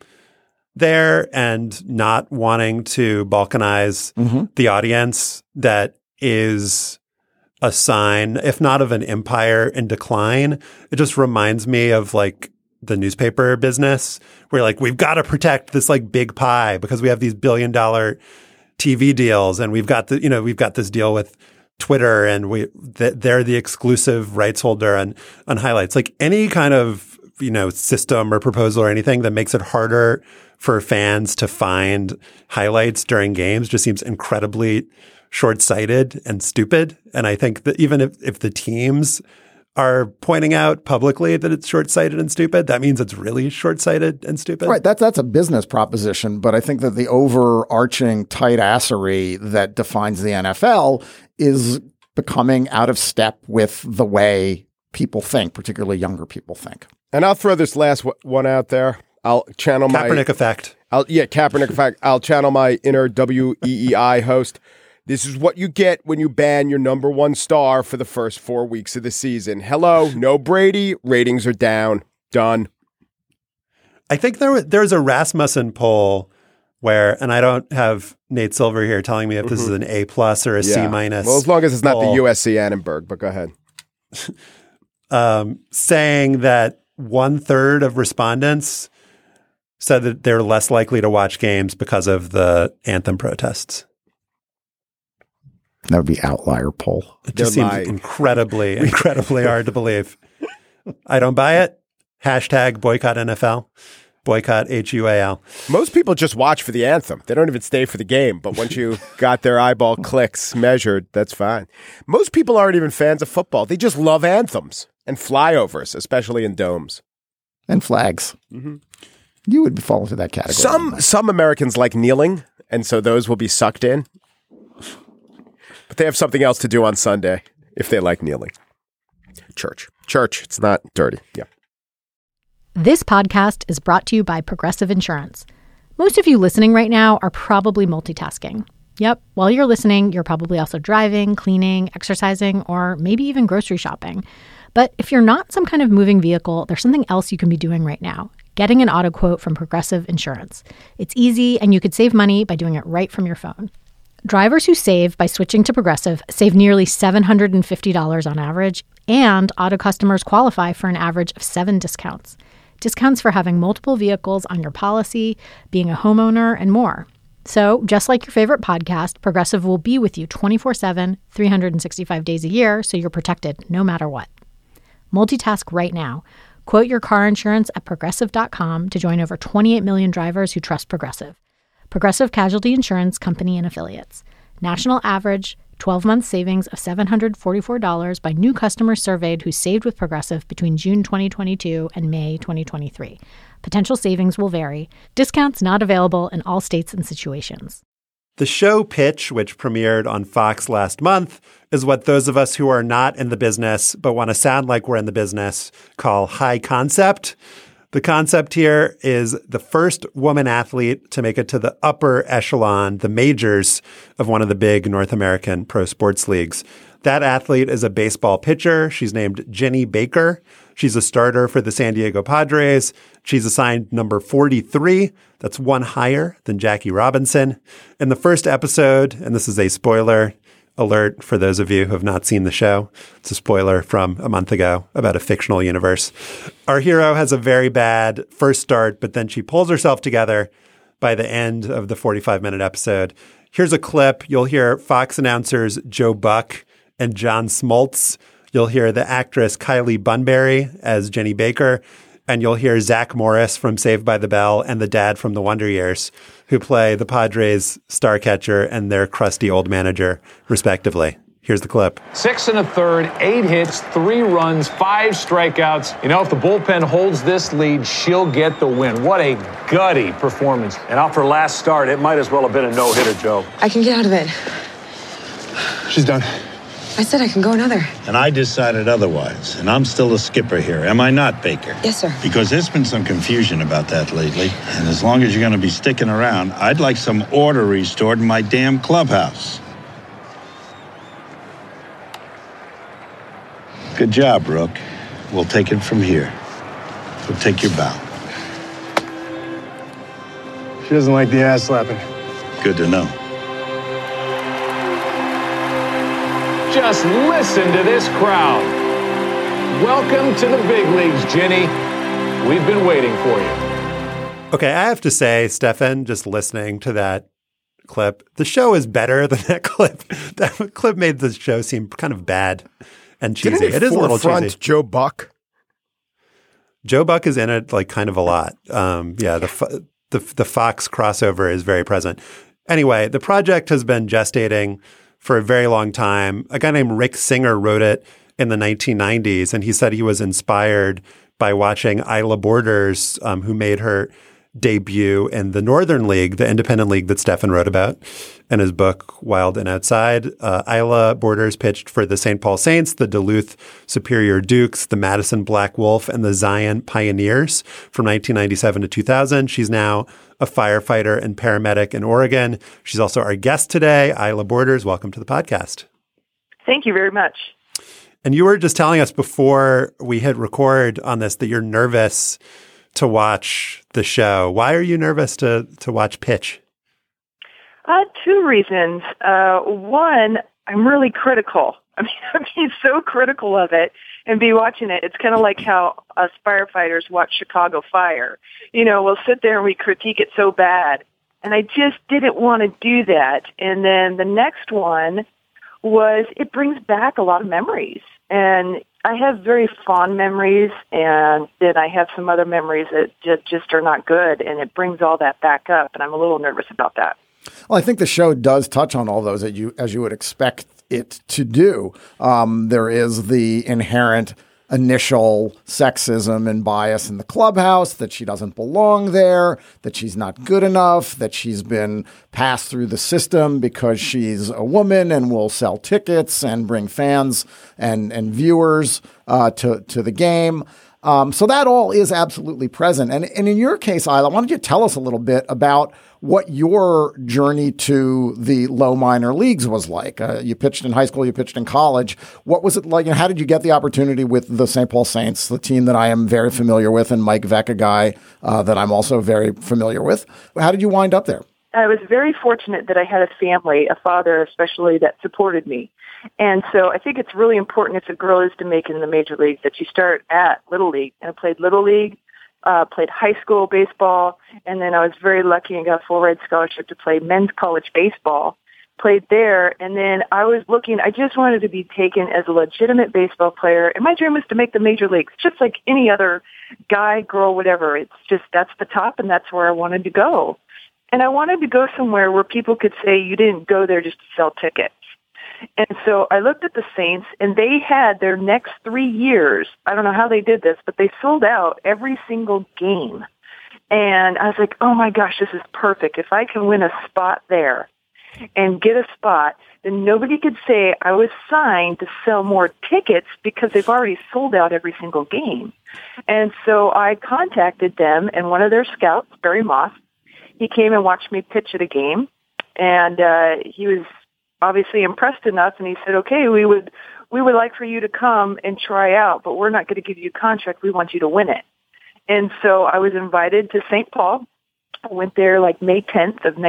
Speaker 3: there and not wanting to balkanize the audience that is a sign, if not of an empire in decline. It just reminds me of like the newspaper business where like, we've got to protect this like big pie because we have these $1 billion TV deals and we've got this deal with Twitter and they're the exclusive rights holder on highlights. Like any kind of, system or proposal or anything that makes it harder for fans to find highlights during games just seems incredibly short-sighted and stupid. And I think that even if the teams are pointing out publicly that it's short-sighted and stupid, that means it's really short-sighted and stupid.
Speaker 4: Right. That's a business proposition. But I think that the overarching tight assery that defines the NFL is becoming out of step with the way people think, particularly younger people think.
Speaker 5: And I'll throw this last one out there. I'll channel
Speaker 3: Kaepernick effect.
Speaker 5: Kaepernick effect. I'll channel my inner WEEI host. This is what you get when you ban your number one star for the first 4 weeks of the season. Hello, no Brady. Ratings are down. Done.
Speaker 3: I think there's a Rasmussen poll where, and I don't have Nate Silver here telling me if this is an A+ or a C-.
Speaker 5: Well, as long as it's not the USC Annenberg, but go ahead.
Speaker 3: Saying that 1/3 of respondents said that they're less likely to watch games because of the anthem protests.
Speaker 4: That would be outlier poll.
Speaker 3: It just seems incredibly hard to believe. I don't buy it. Hashtag boycott NFL. Boycott HUAL.
Speaker 5: Most people just watch for the anthem. They don't even stay for the game. But once you got their eyeball clicks measured, that's fine. Most people aren't even fans of football. They just love anthems and flyovers, especially in domes.
Speaker 4: And flags. Mm-hmm. You would fall into that category.
Speaker 5: Some Americans like kneeling, and so those will be sucked in. But they have something else to do on Sunday if they like kneeling. Church. It's not dirty. Yeah.
Speaker 7: This podcast is brought to you by Progressive Insurance. Most of you listening right now are probably multitasking. Yep, while you're listening, you're probably also driving, cleaning, exercising, or maybe even grocery shopping. But if you're not some kind of moving vehicle, there's something else you can be doing right now. Getting an auto quote from Progressive Insurance. It's easy, and you could save money by doing it right from your phone. Drivers who save by switching to Progressive save nearly $750 on average, and auto customers qualify for an average of 7 discounts. Discounts for having multiple vehicles on your policy, being a homeowner, and more. So, just like your favorite podcast, Progressive will be with you 24/7, 365 days a year, so you're protected no matter what. Multitask right now. Quote your car insurance at Progressive.com to join over 28 million drivers who trust Progressive. Progressive Casualty Insurance Company and Affiliates. National average 12-month savings of $744 by new customers surveyed who saved with Progressive between June 2022 and May 2023. Potential savings will vary. Discounts not available in all states and situations.
Speaker 3: The show Pitch, which premiered on Fox last month, is what those of us who are not in the business but want to sound like we're in the business call high concept. The concept here is the first woman athlete to make it to the upper echelon, the majors of one of the big North American pro sports leagues. That athlete is a baseball pitcher. She's named Jenny Baker. She's a starter for the San Diego Padres. She's assigned number 43. That's one higher than Jackie Robinson. In the first episode, and this is a spoiler alert for those of you who have not seen the show. It's a spoiler from a month ago about a fictional universe. Our hero has a very bad first start, but then she pulls herself together by the end of the 45-minute episode. Here's a clip. You'll hear Fox announcers Joe Buck and John Smoltz. You'll hear the actress Kylie Bunbury as Jenny Baker. And you'll hear Zach Morris from Saved by the Bell and the dad from The Wonder Years, who play the Padres star catcher and their crusty old manager, respectively. Here's the clip.
Speaker 8: 6 1/3, 8 hits, 3 runs, 5 strikeouts. You know, if the bullpen holds this lead, she'll get the win. What a gutty performance.
Speaker 9: And off her last start, it might as well have been a no-hitter, Joe.
Speaker 10: I can get out of it.
Speaker 11: She's done.
Speaker 10: I said I can go another.
Speaker 12: And I decided otherwise. And I'm still the skipper here. Am I not, Baker?
Speaker 10: Yes, sir.
Speaker 12: Because there's been some confusion about that lately. And as long as you're going to be sticking around, I'd like some order restored in my damn clubhouse. Good job, Rook. We'll take it from here. We'll take your bow.
Speaker 11: She doesn't like the ass slapping.
Speaker 12: Good to know.
Speaker 8: Just listen to this crowd. Welcome to the big leagues, Ginny. We've been waiting for you.
Speaker 3: Okay, I have to say, Stefan, just listening to that clip, the show is better than that clip. That clip made the show seem kind of bad and cheesy. It is a little cheesy.
Speaker 5: Joe Buck.
Speaker 3: Joe Buck is in it like kind of a lot. The Fox crossover is very present. Anyway, the project has been gestating for a very long time. A guy named Rick Singer wrote it in the 1990s, and he said he was inspired by watching Isla Borders, who made her debut in the Northern League, the independent league that Stefan wrote about in his book, Wild and Outside. Isla Borders pitched for the St. Paul Saints, the Duluth Superior Dukes, the Madison Black Wolf, and the Zion Pioneers from 1997 to 2000. She's now a firefighter and paramedic in Oregon. She's also our guest today. Isla Borders, welcome to the podcast.
Speaker 13: Thank you very much.
Speaker 3: And you were just telling us before we hit record on this that you're nervous to watch the show. Why are you nervous to watch Pitch?
Speaker 13: Two reasons. One, I'm really critical. I'm so critical of it and be watching it. It's kind of like how us firefighters watch Chicago Fire. We'll sit there and we critique it so bad. And I just didn't want to do that. And then the next one was it brings back a lot of memories. And I have very fond memories, and then I have some other memories that just are not good, and it brings all that back up, and I'm a little nervous about that.
Speaker 4: Well, I think the show does touch on all those as you would expect it to do. There is the inherent initial sexism and bias in the clubhouse, that she doesn't belong there, that she's not good enough, that she's been passed through the system because she's a woman and will sell tickets and bring fans and viewers to the game. So that all is absolutely present. And in your case, Isla, why don't you tell us a little bit about what your journey to the low minor leagues was like? You pitched in high school, you pitched in college. What was it like? And how did you get the opportunity with the St. Paul Saints, the team that I am very familiar with, and Mike Veck, a guy that I'm also very familiar with? How did you wind up there?
Speaker 13: I was very fortunate that I had a family, a father especially, that supported me. And so I think it's really important if a girl is to make it in the major league that you start at Little League. And I played Little League, played high school baseball, and then I was very lucky and got a full ride scholarship to play men's college baseball, played there. And then I was looking, I just wanted to be taken as a legitimate baseball player. And my dream was to make the major leagues, just like any other guy, girl, whatever. It's just, that's the top, and that's where I wanted to go. And I wanted to go somewhere where people could say you didn't go there just to sell tickets. And so I looked at the Saints, and they had their next 3 years. I don't know how they did this, but they sold out every single game. And I was like, oh, my gosh, this is perfect. If I can win a spot there and get a spot, then nobody could say I was signed to sell more tickets because they've already sold out every single game. And so I contacted them, and one of their scouts, Barry Moss, he came and watched me pitch at a game, and he was obviously impressed enough, and he said, okay, we would like for you to come and try out, but we're not going to give you a contract. We want you to win it. And so I was invited to St. Paul. I went there like May 10th of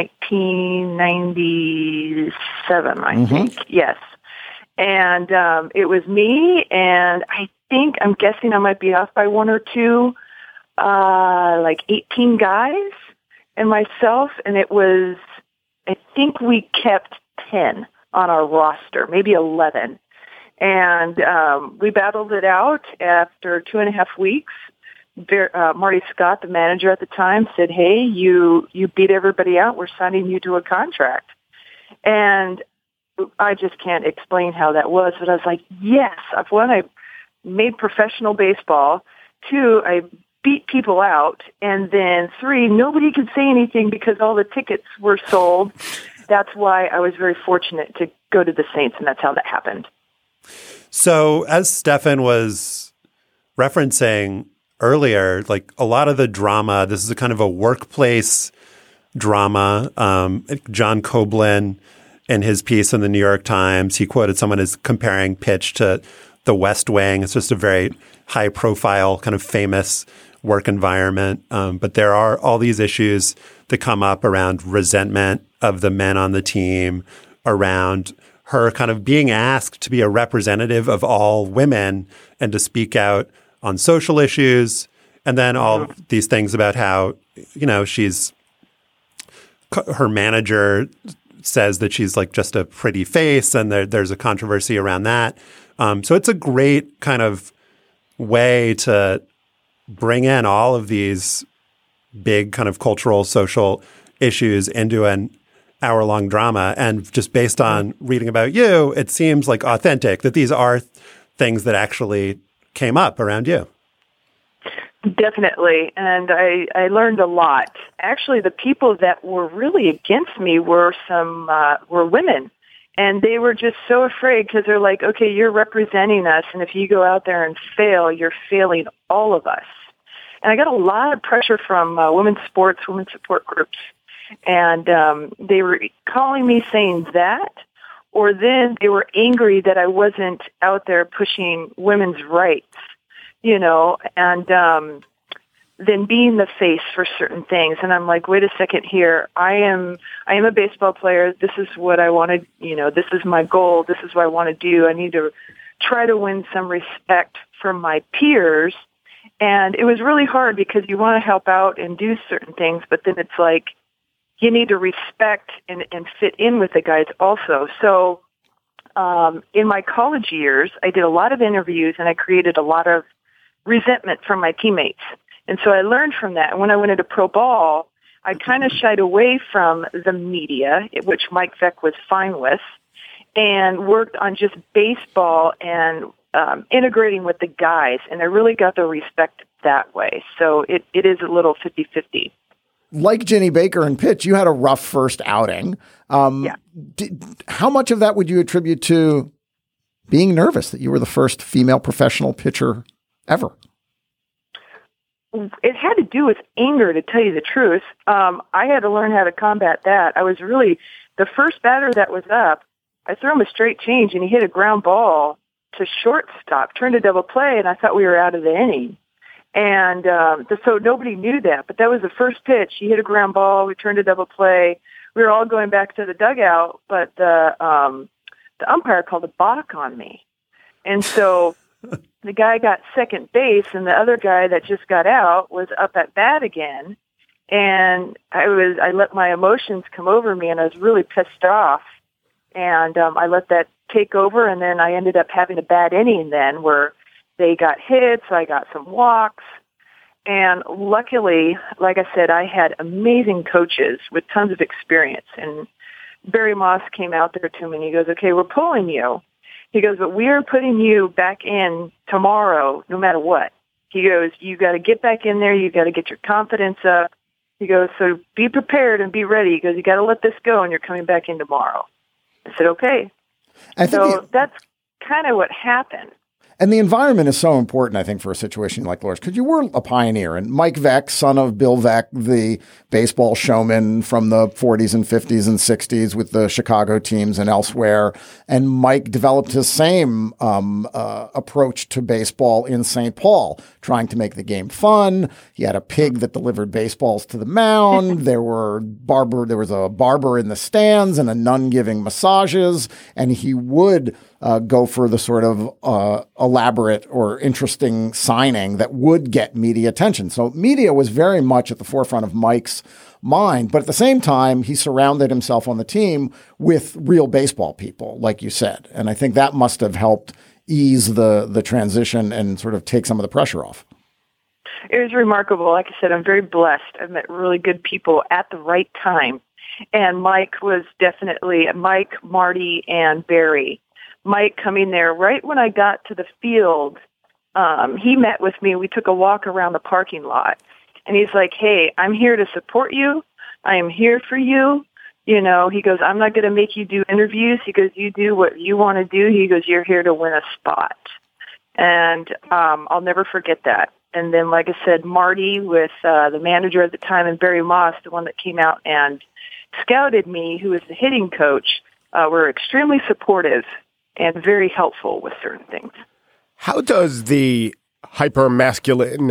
Speaker 13: 1997, I think. Yes. And it was me, and I'm guessing I might be off by one or two, like 18 guys and myself, and it was, I think we kept 10 on our roster, maybe 11. And we battled it out after 2.5 weeks. Marty Scott, the manager at the time, said, hey, you beat everybody out. We're signing you to a contract. And I just can't explain how that was, but I was like, yes. One, I made professional baseball. 2, I beat people out. And then 3, nobody could say anything because all the tickets were sold. That's why I was very fortunate to go to the Saints, and that's how that happened.
Speaker 3: So as Stefan was referencing earlier, like a lot of the drama, this is a kind of a workplace drama. John Koblin, in his piece in the New York Times, he quoted someone as comparing Pitch to The West Wing. It's just a very high-profile, kind of famous work environment. But there are all these issues that come up around resentment of the men on the team, around her kind of being asked to be a representative of all women and to speak out on social issues. And then all these things about how, her manager says that she's like just a pretty face, and there's a controversy around that. So it's a great kind of way to bring in all of these big kind of cultural, social issues into an hour-long drama. And just based on reading about you, it seems like authentic, that these are things that actually came up around you.
Speaker 13: Definitely. And I learned a lot. Actually, the people that were really against me were were women. And they were just so afraid because they're like, okay, you're representing us. And if you go out there and fail, you're failing all of us. And I got a lot of pressure from women's sports, women's support groups. And they were calling me saying that, or then they were angry that I wasn't out there pushing women's rights. And then being the face for certain things. And I'm like, wait a second here. I am a baseball player. This is what I want to, this is my goal. This is what I want to do. I need to try to win some respect from my peers. And it was really hard because you want to help out and do certain things, but then it's like you need to respect and fit in with the guys also. So in my college years, I did a lot of interviews and I created a lot of resentment from my teammates. And so I learned from that. And when I went into pro ball, I kind of shied away from the media, which Mike Veeck was fine with, and worked on just baseball and integrating with the guys. And I really got the respect that way. So it is a little 50-50.
Speaker 4: Like Ginny Baker and pitch, you had a rough first outing.
Speaker 13: Yeah.
Speaker 4: How much of that would you attribute to being nervous that you were the first female professional pitcher ever?
Speaker 13: It had to do with anger, to tell you the truth. I had to learn how to combat that. I was really, the first batter that was up, I threw him a straight change, and he hit a ground ball to shortstop, turned a double play, and I thought we were out of the inning. And so nobody knew that, but that was the first pitch. He hit a ground ball. We turned a double play. We were all going back to the dugout, but the umpire called a balk on me. And so the guy got second base, and the other guy that just got out was up at bat again. And I let my emotions come over me, and I was really pissed off. And I let that take over, and then I ended up having a bad inning then where they got hits, I got some walks. And luckily, like I said, I had amazing coaches with tons of experience. And Barry Moss came out there to me, and he goes, okay, we're pulling you. He goes, but we are putting you back in tomorrow, no matter what. He goes, you got to get back in there. You got to get your confidence up. He goes, so be prepared and be ready. He goes, you got to let this go, and you're coming back in tomorrow. I said, okay. So that's kind of what happened.
Speaker 4: And the environment is so important, I think, for a situation like yours, because you were a pioneer. And Mike Veeck, son of Bill Veeck, the baseball showman from the 40s and 50s and 60s with the Chicago teams and elsewhere. And Mike developed his same approach to baseball in St. Paul, trying to make the game fun. He had a pig that delivered baseballs to the mound. There was a barber in the stands and a nun giving massages. And he would go for the sort of elaborate or interesting signing that would get media attention. So media was very much at the forefront of Mike's mind. But at the same time, he surrounded himself on the team with real baseball people, like you said. And I think that must have helped ease the transition and sort of take some of the pressure off.
Speaker 13: It was remarkable. Like I said, I'm very blessed. I've met really good people at the right time. And Mike was definitely Mike, Marty, and Barry. Mike coming there right when I got to the field, he met with me. We took a walk around the parking lot. And he's like, hey, I'm here to support you. I am here for you. You know, he goes, I'm not going to make you do interviews. He goes, you do what you want to do. He goes, you're here to win a spot. And I'll never forget that. And then, like I said, Marty with the manager at the time and Barry Moss, the one that came out and scouted me, who was the hitting coach, were extremely supportive and very helpful with certain things.
Speaker 5: How does the hyper-masculine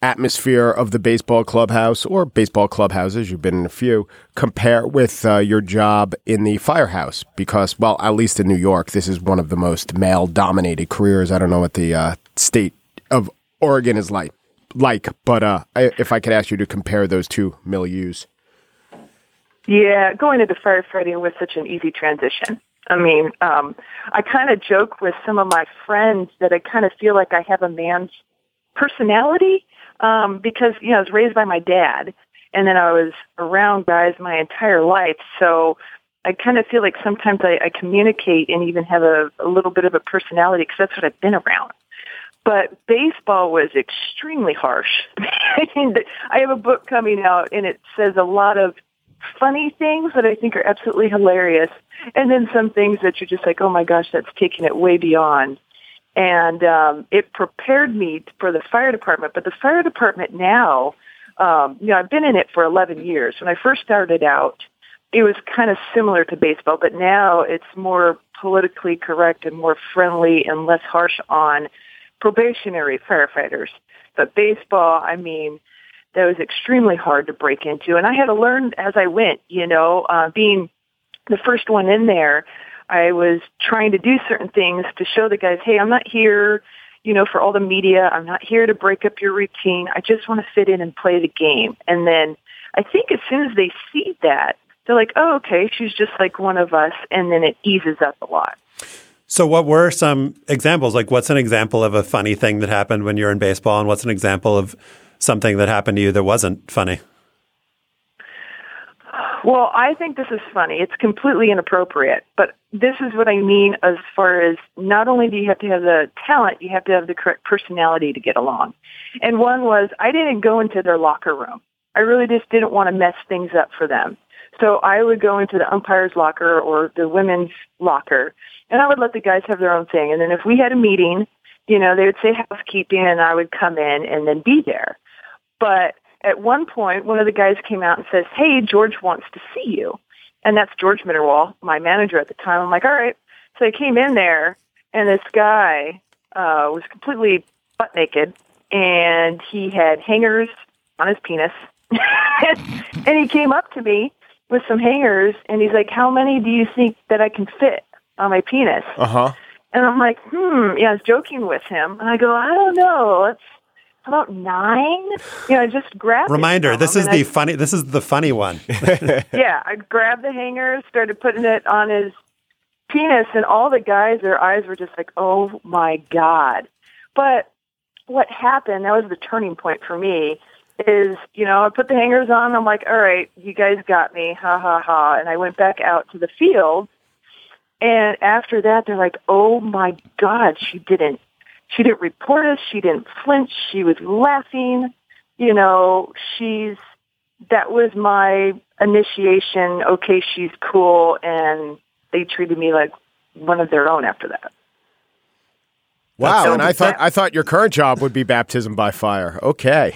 Speaker 5: atmosphere of the baseball clubhouse or baseball clubhouses, you've been in a few, compare with your job in the firehouse? Because, well, at least in New York, this is one of the most male-dominated careers. I don't know what the state of Oregon is like, but if I could ask you to compare those two milieus.
Speaker 13: Yeah, going into firefighting was such an easy transition. I mean, I kind of joke with some of my friends that I kind of feel like I have a man's personality because, you know, I was raised by my dad, and then I was around guys my entire life. So I kind of feel like sometimes I communicate and even have a little bit of a personality because that's what I've been around. But baseball was extremely harsh. I have a book coming out, and it says a lot of funny things that I think are absolutely hilarious, and then some things that you're just like, oh my gosh, that's taking it way beyond. And it prepared me for the fire department. But the fire department now, you know, I've been in it for 11 years. When I first started out, it was kind of similar to baseball, but now it's more politically correct and more friendly and less harsh on probationary firefighters. But baseball, I mean, that was extremely hard to break into. And I had to learn as I went, you know, being the first one in there, I was trying to do certain things to show the guys, hey, I'm not here, you know, for all the media. I'm not here to break up your routine. I just want to fit in and play the game. And then I think as soon as they see that, they're like, oh, okay, she's just like one of us. And then it eases up a lot.
Speaker 3: So what were some examples? Like, what's an example of a funny thing that happened when you're in baseball? And what's an example of something that happened to you that wasn't funny?
Speaker 13: Well, I think this is funny. It's completely inappropriate, but this is what I mean as far as not only do you have to have the talent, you have to have the correct personality to get along. And one was, I didn't go into their locker room. I really just didn't want to mess things up for them. So I would go into the umpire's locker or the women's locker, and I would let the guys have their own thing. And then if we had a meeting, you know, they would say housekeeping, and I would come in and then be there. But at one point, one of the guys came out and says, hey, George wants to see you. And that's George Mitterwall, my manager at the time. I'm like, all right. So I came in there, and this guy was completely butt naked, and he had hangers on his penis. And he came up to me with some hangers, and he's like, how many do you think that I can fit on my penis?
Speaker 5: Uh-huh.
Speaker 13: And I'm like, yeah, I was joking with him. And I go, I don't know. About 9, you know, I just grabbed
Speaker 3: Reminder, this is the funny one.
Speaker 13: Yeah, I grabbed the hanger, started putting it on his penis, and all the guys, their eyes were just like, oh my God. But what happened, that was the turning point for me, is, you know, I put the hangers on, I'm like, all right, you guys got me, ha ha ha, and I went back out to the field, and after that, they're like, oh my God, she didn't report us. She didn't flinch. She was laughing. You know, that was my initiation. Okay, she's cool. And they treated me like one of their own after that.
Speaker 5: Wow. And I thought your current job would be baptism by fire. Okay.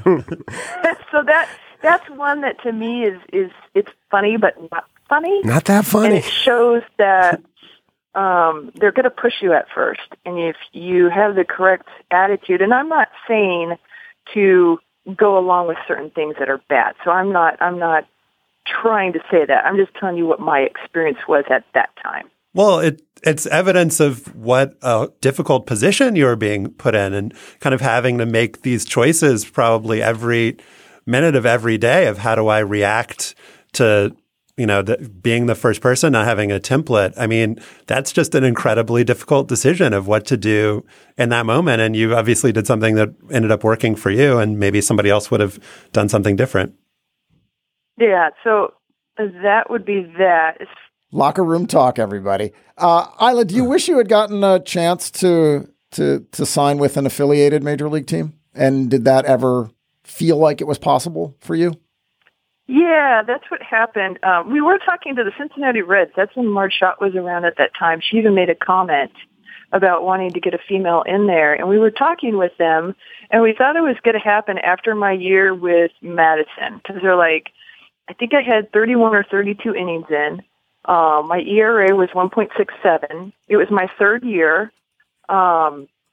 Speaker 13: So that's one that to me is it's funny, but not funny.
Speaker 5: Not that funny.
Speaker 13: And it shows that they're going to push you at first. And if you have the correct attitude, and I'm not saying to go along with certain things that are bad. So I'm not trying to say that. I'm just telling you what my experience was at that time.
Speaker 3: Well, it's evidence of what a difficult position you're being put in, and kind of having to make these choices probably every minute of every day of how do I react to, you know, being the first person, not having a template. I mean, that's just an incredibly difficult decision of what to do in that moment. And you obviously did something that ended up working for you, and maybe somebody else would have done something different.
Speaker 13: Yeah, so that would be that.
Speaker 4: Locker room talk, everybody. Isla, do you wish you had gotten a chance to sign with an affiliated major league team? And did that ever feel like it was possible for you?
Speaker 13: Yeah, that's what happened. We were talking to the Cincinnati Reds. That's when Marge Schott was around at that time. She even made a comment about wanting to get a female in there. And we were talking with them, and we thought it was going to happen after my year with Madison. Because they're like, I think I had 31 or 32 innings in. My ERA was 1.67. It was my third year.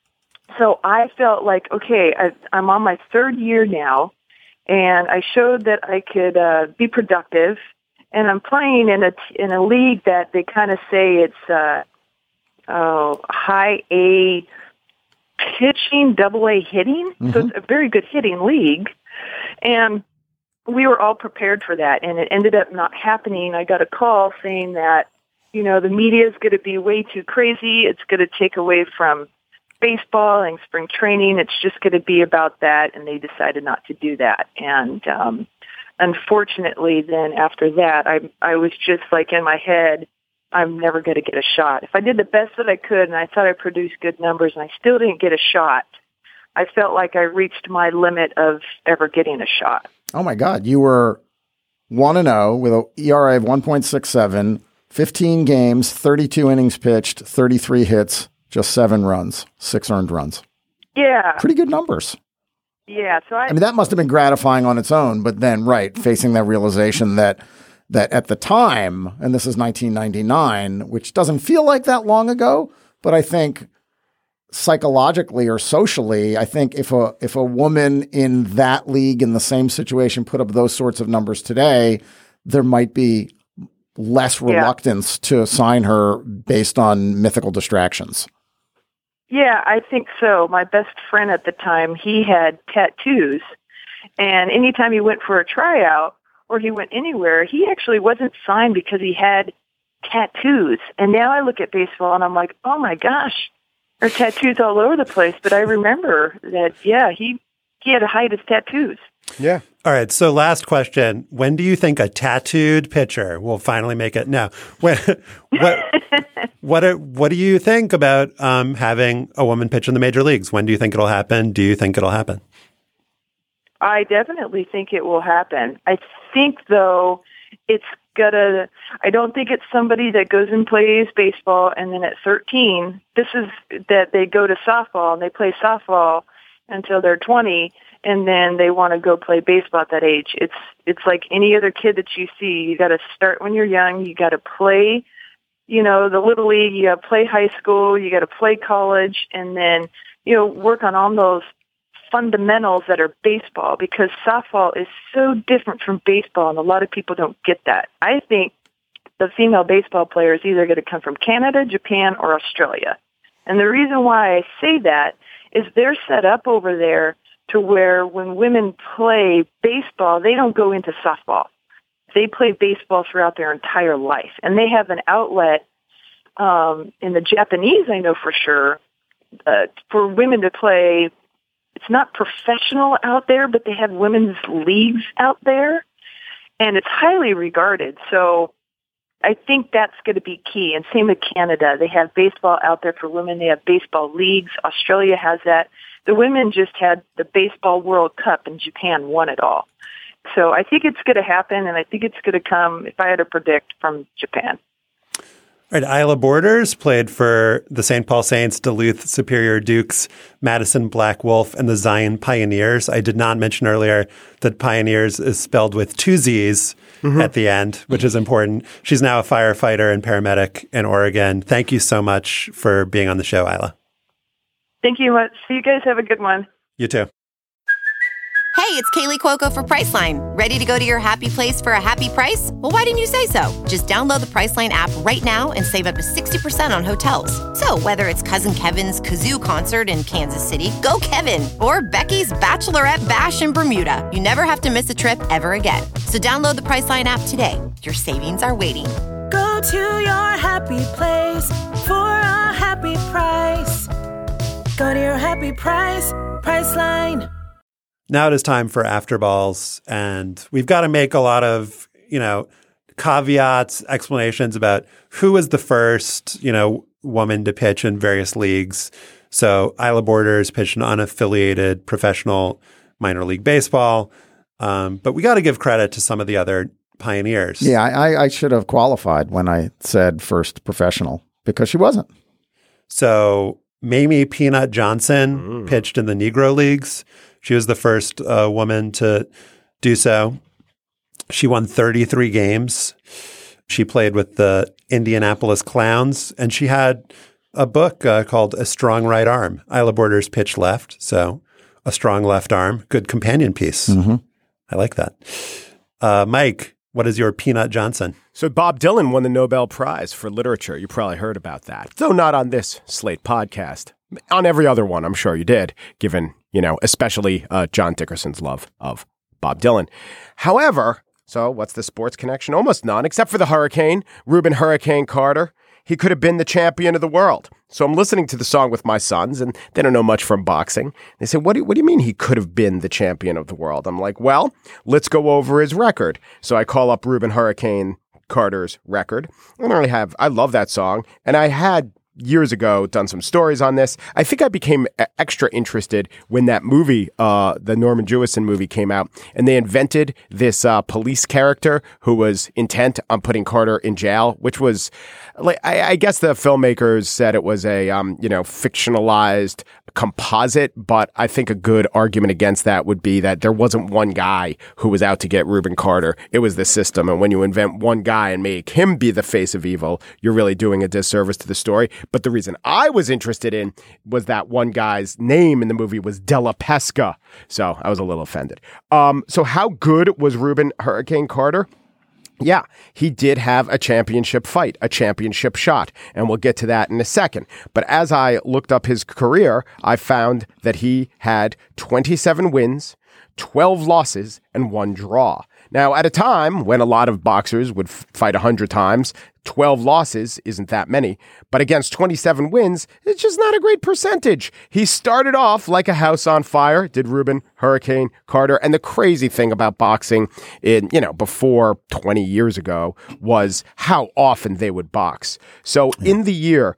Speaker 13: So I felt like, okay, I'm on my third year now, and I showed that I could be productive. And I'm playing in a league that they kind of say it's high A pitching, double A hitting. Mm-hmm. So it's a very good hitting league. And we were all prepared for that. And it ended up not happening. I got a call saying that, the media is going to be way too crazy. It's going to take away from baseball and spring training. It's just going to be about that. And they decided not to do that. And unfortunately, then after that, I was just like in my head, I'm never going to get a shot. If I did the best that I could and I thought I produced good numbers and I still didn't get a shot, I felt like I reached my limit of ever getting a shot.
Speaker 4: Oh, my God. You were 1-0 with an ERA of 1.67, 15 games, 32 innings pitched, 33 hits, just 7 runs, 6 earned runs.
Speaker 13: Yeah.
Speaker 4: Pretty good numbers.
Speaker 13: Yeah. So I
Speaker 4: mean, that must have been gratifying on its own, but then, right, facing that realization that at the time, and this is 1999, which doesn't feel like that long ago, but I think psychologically or socially, I think if a woman in that league in the same situation put up those sorts of numbers today, there might be less reluctance to sign her based on mythical distractions.
Speaker 13: Yeah, I think so. My best friend at the time, he had tattoos, and anytime he went for a tryout or he went anywhere, he actually wasn't signed because he had tattoos. And now I look at baseball and I'm like, oh my gosh, there are tattoos all over the place. But I remember that, he had to hide his tattoos.
Speaker 5: Yeah.
Speaker 3: All right. So last question. When do you think a tattooed pitcher will finally make it? No. What do you think about having a woman pitch in the major leagues? When do you think it'll happen? Do you think it'll happen?
Speaker 13: I definitely think it will happen. I think, though, I don't think it's somebody that goes and plays baseball and then at 13, this is that they go to softball and they play softball until they're 20 and then they want to go play baseball at that age. It's like any other kid that you see. You got to start when you're young. You got to play, the little league. You got to play high school. You got to play college, and then work on all those fundamentals that are baseball, because softball is so different from baseball, and a lot of people don't get that. I think the female baseball player is either going to come from Canada, Japan, or Australia. And the reason why I say that is they're set up over there to where when women play baseball, they don't go into softball. They play baseball throughout their entire life. And they have an outlet in the Japanese, I know for sure, for women to play. It's not professional out there, but they have women's leagues out there, and it's highly regarded. So I think that's going to be key. And same with Canada. They have baseball out there for women. They have baseball leagues. Australia has that. The women just had the Baseball World Cup, and Japan won it all. So I think it's going to happen, and I think it's going to come, if I had to predict, from Japan.
Speaker 3: All right, Isla Borders played for the St. Paul Saints, Duluth Superior Dukes, Madison Black Wolf, and the Zion Pioneers. I did not mention earlier that Pioneers is spelled with 2 Z's at the end, which is important. She's now a firefighter and paramedic in Oregon. Thank you so much for being on the show, Isla.
Speaker 13: Thank you much. So you guys have a good one.
Speaker 3: You too.
Speaker 14: Hey, it's Kaylee Cuoco for Priceline. Ready to go to your happy place for a happy price? Well, why didn't you say so? Just download the Priceline app right now and save up to 60% on hotels. So whether it's Cousin Kevin's Kazoo Concert in Kansas City, go Kevin, or Becky's Bachelorette Bash in Bermuda, you never have to miss a trip ever again. So download the Priceline app today. Your savings are waiting.
Speaker 15: Go to your happy place for a happy price. Go to your happy price, Priceline.
Speaker 3: Now it is time for After Balls, and we've got to make a lot of, caveats, explanations about who was the first, woman to pitch in various leagues. So Isla Borders pitched an unaffiliated professional minor league baseball, but we got to give credit to some of the other pioneers.
Speaker 4: Yeah, I should have qualified when I said first professional, because she wasn't.
Speaker 3: So Mamie Peanut Johnson pitched in the Negro Leagues. She was the first woman to do so. She won 33 games. She played with the Indianapolis Clowns, and she had a book called A Strong Right Arm. Isla Borders pitched left, so a strong left arm, good companion piece. I like that. Mike, what is your Peanut Johnson?
Speaker 5: So Bob Dylan won the Nobel Prize for Literature. You probably heard about that, though not on this Slate podcast. On every other one, I'm sure you did, given, especially John Dickerson's love of Bob Dylan. However, so what's the sports connection? Almost none, except for the Hurricane, Reuben Hurricane Carter. He could have been the champion of the world. So I'm listening to the song with my sons, and they don't know much from boxing. They say, what do you mean he could have been the champion of the world? I'm like, well, let's go over his record. So I call up Reuben Hurricane Carter's record. I love that song. And I had years ago done some stories on this. I think I became extra interested when that movie, the Norman Jewison movie, came out, and they invented this police character who was intent on putting Carter in jail, which was, like, I guess the filmmakers said it was a fictionalized composite, but I think a good argument against that would be that there wasn't one guy who was out to get Reuben Carter. It was the system. And when you invent one guy and make him be the face of evil, you're really doing a disservice to the story. But the reason I was interested in was that one guy's name in the movie was Della Pesca. So I was a little offended. So how good was Reuben Hurricane Carter? Yeah, he did have a championship fight, a championship shot, and we'll get to that in a second. But as I looked up his career, I found that he had 27 wins, 12 losses, and 1 draw. Now, at a time when a lot of boxers would fight 100 times, 12 losses isn't that many, but against 27 wins, it's just not a great percentage. He started off like a house on fire, did Reuben Hurricane Carter. And the crazy thing about boxing before 20 years ago was how often they would box. So in the year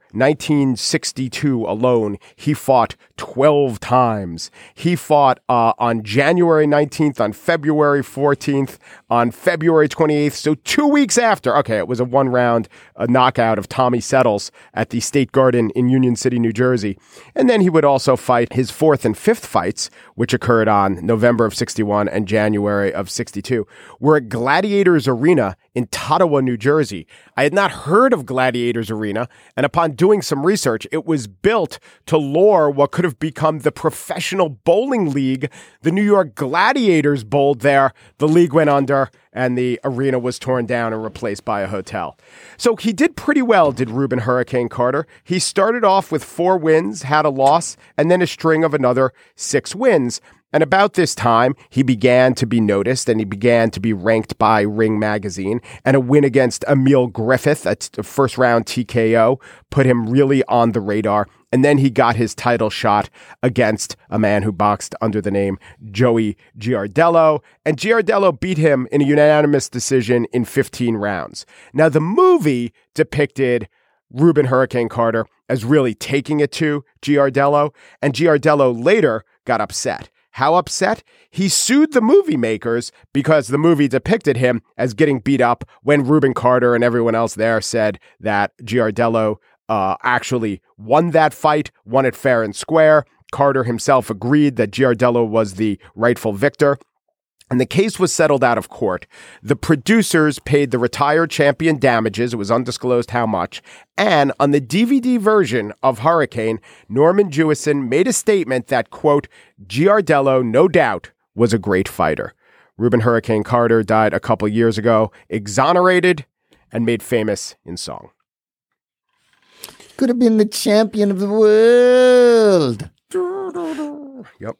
Speaker 5: 1962 alone, he fought 12 times. He fought on January 19th, on February 14th, on February 28th. So 2 weeks after, it was a 1-round knockout of Tommy Settles at the State Garden in Union City, New Jersey. And then he would also fight his 4th and 5th fights, which occurred on November of 61 and January of 62, were at Gladiators Arena in Tottawa, New Jersey. I had not heard of Gladiators Arena, and upon doing some research, it was built to lure what could have become the Professional Bowling League. The New York Gladiators bowled there. The league went under, and the arena was torn down and replaced by a hotel. So he did pretty well, did Reuben Hurricane Carter. He started off with 4 wins, had a loss, and then a string of another 6 wins. And about this time, he began to be noticed and he began to be ranked by Ring Magazine. And a win against Emil Griffith, a first-round TKO, put him really on the radar. And then he got his title shot against a man who boxed under the name Joey Giardello. And Giardello beat him in a unanimous decision in 15 rounds. Now, the movie depicted Reuben Hurricane Carter as really taking it to Giardello. And Giardello later got upset. How upset? He sued the movie makers because the movie depicted him as getting beat up when Reuben Carter and everyone else there said that Giardello actually won that fight, won it fair and square. Carter himself agreed that Giardello was the rightful victor. And the case was settled out of court. The producers paid the retired champion damages. It was undisclosed how much. And on the DVD version of Hurricane, Norman Jewison made a statement that, quote, Giardello, no doubt, was a great fighter. Reuben Hurricane Carter died a couple years ago, exonerated and made famous in song.
Speaker 4: Could have been the champion of the world.
Speaker 5: Yep.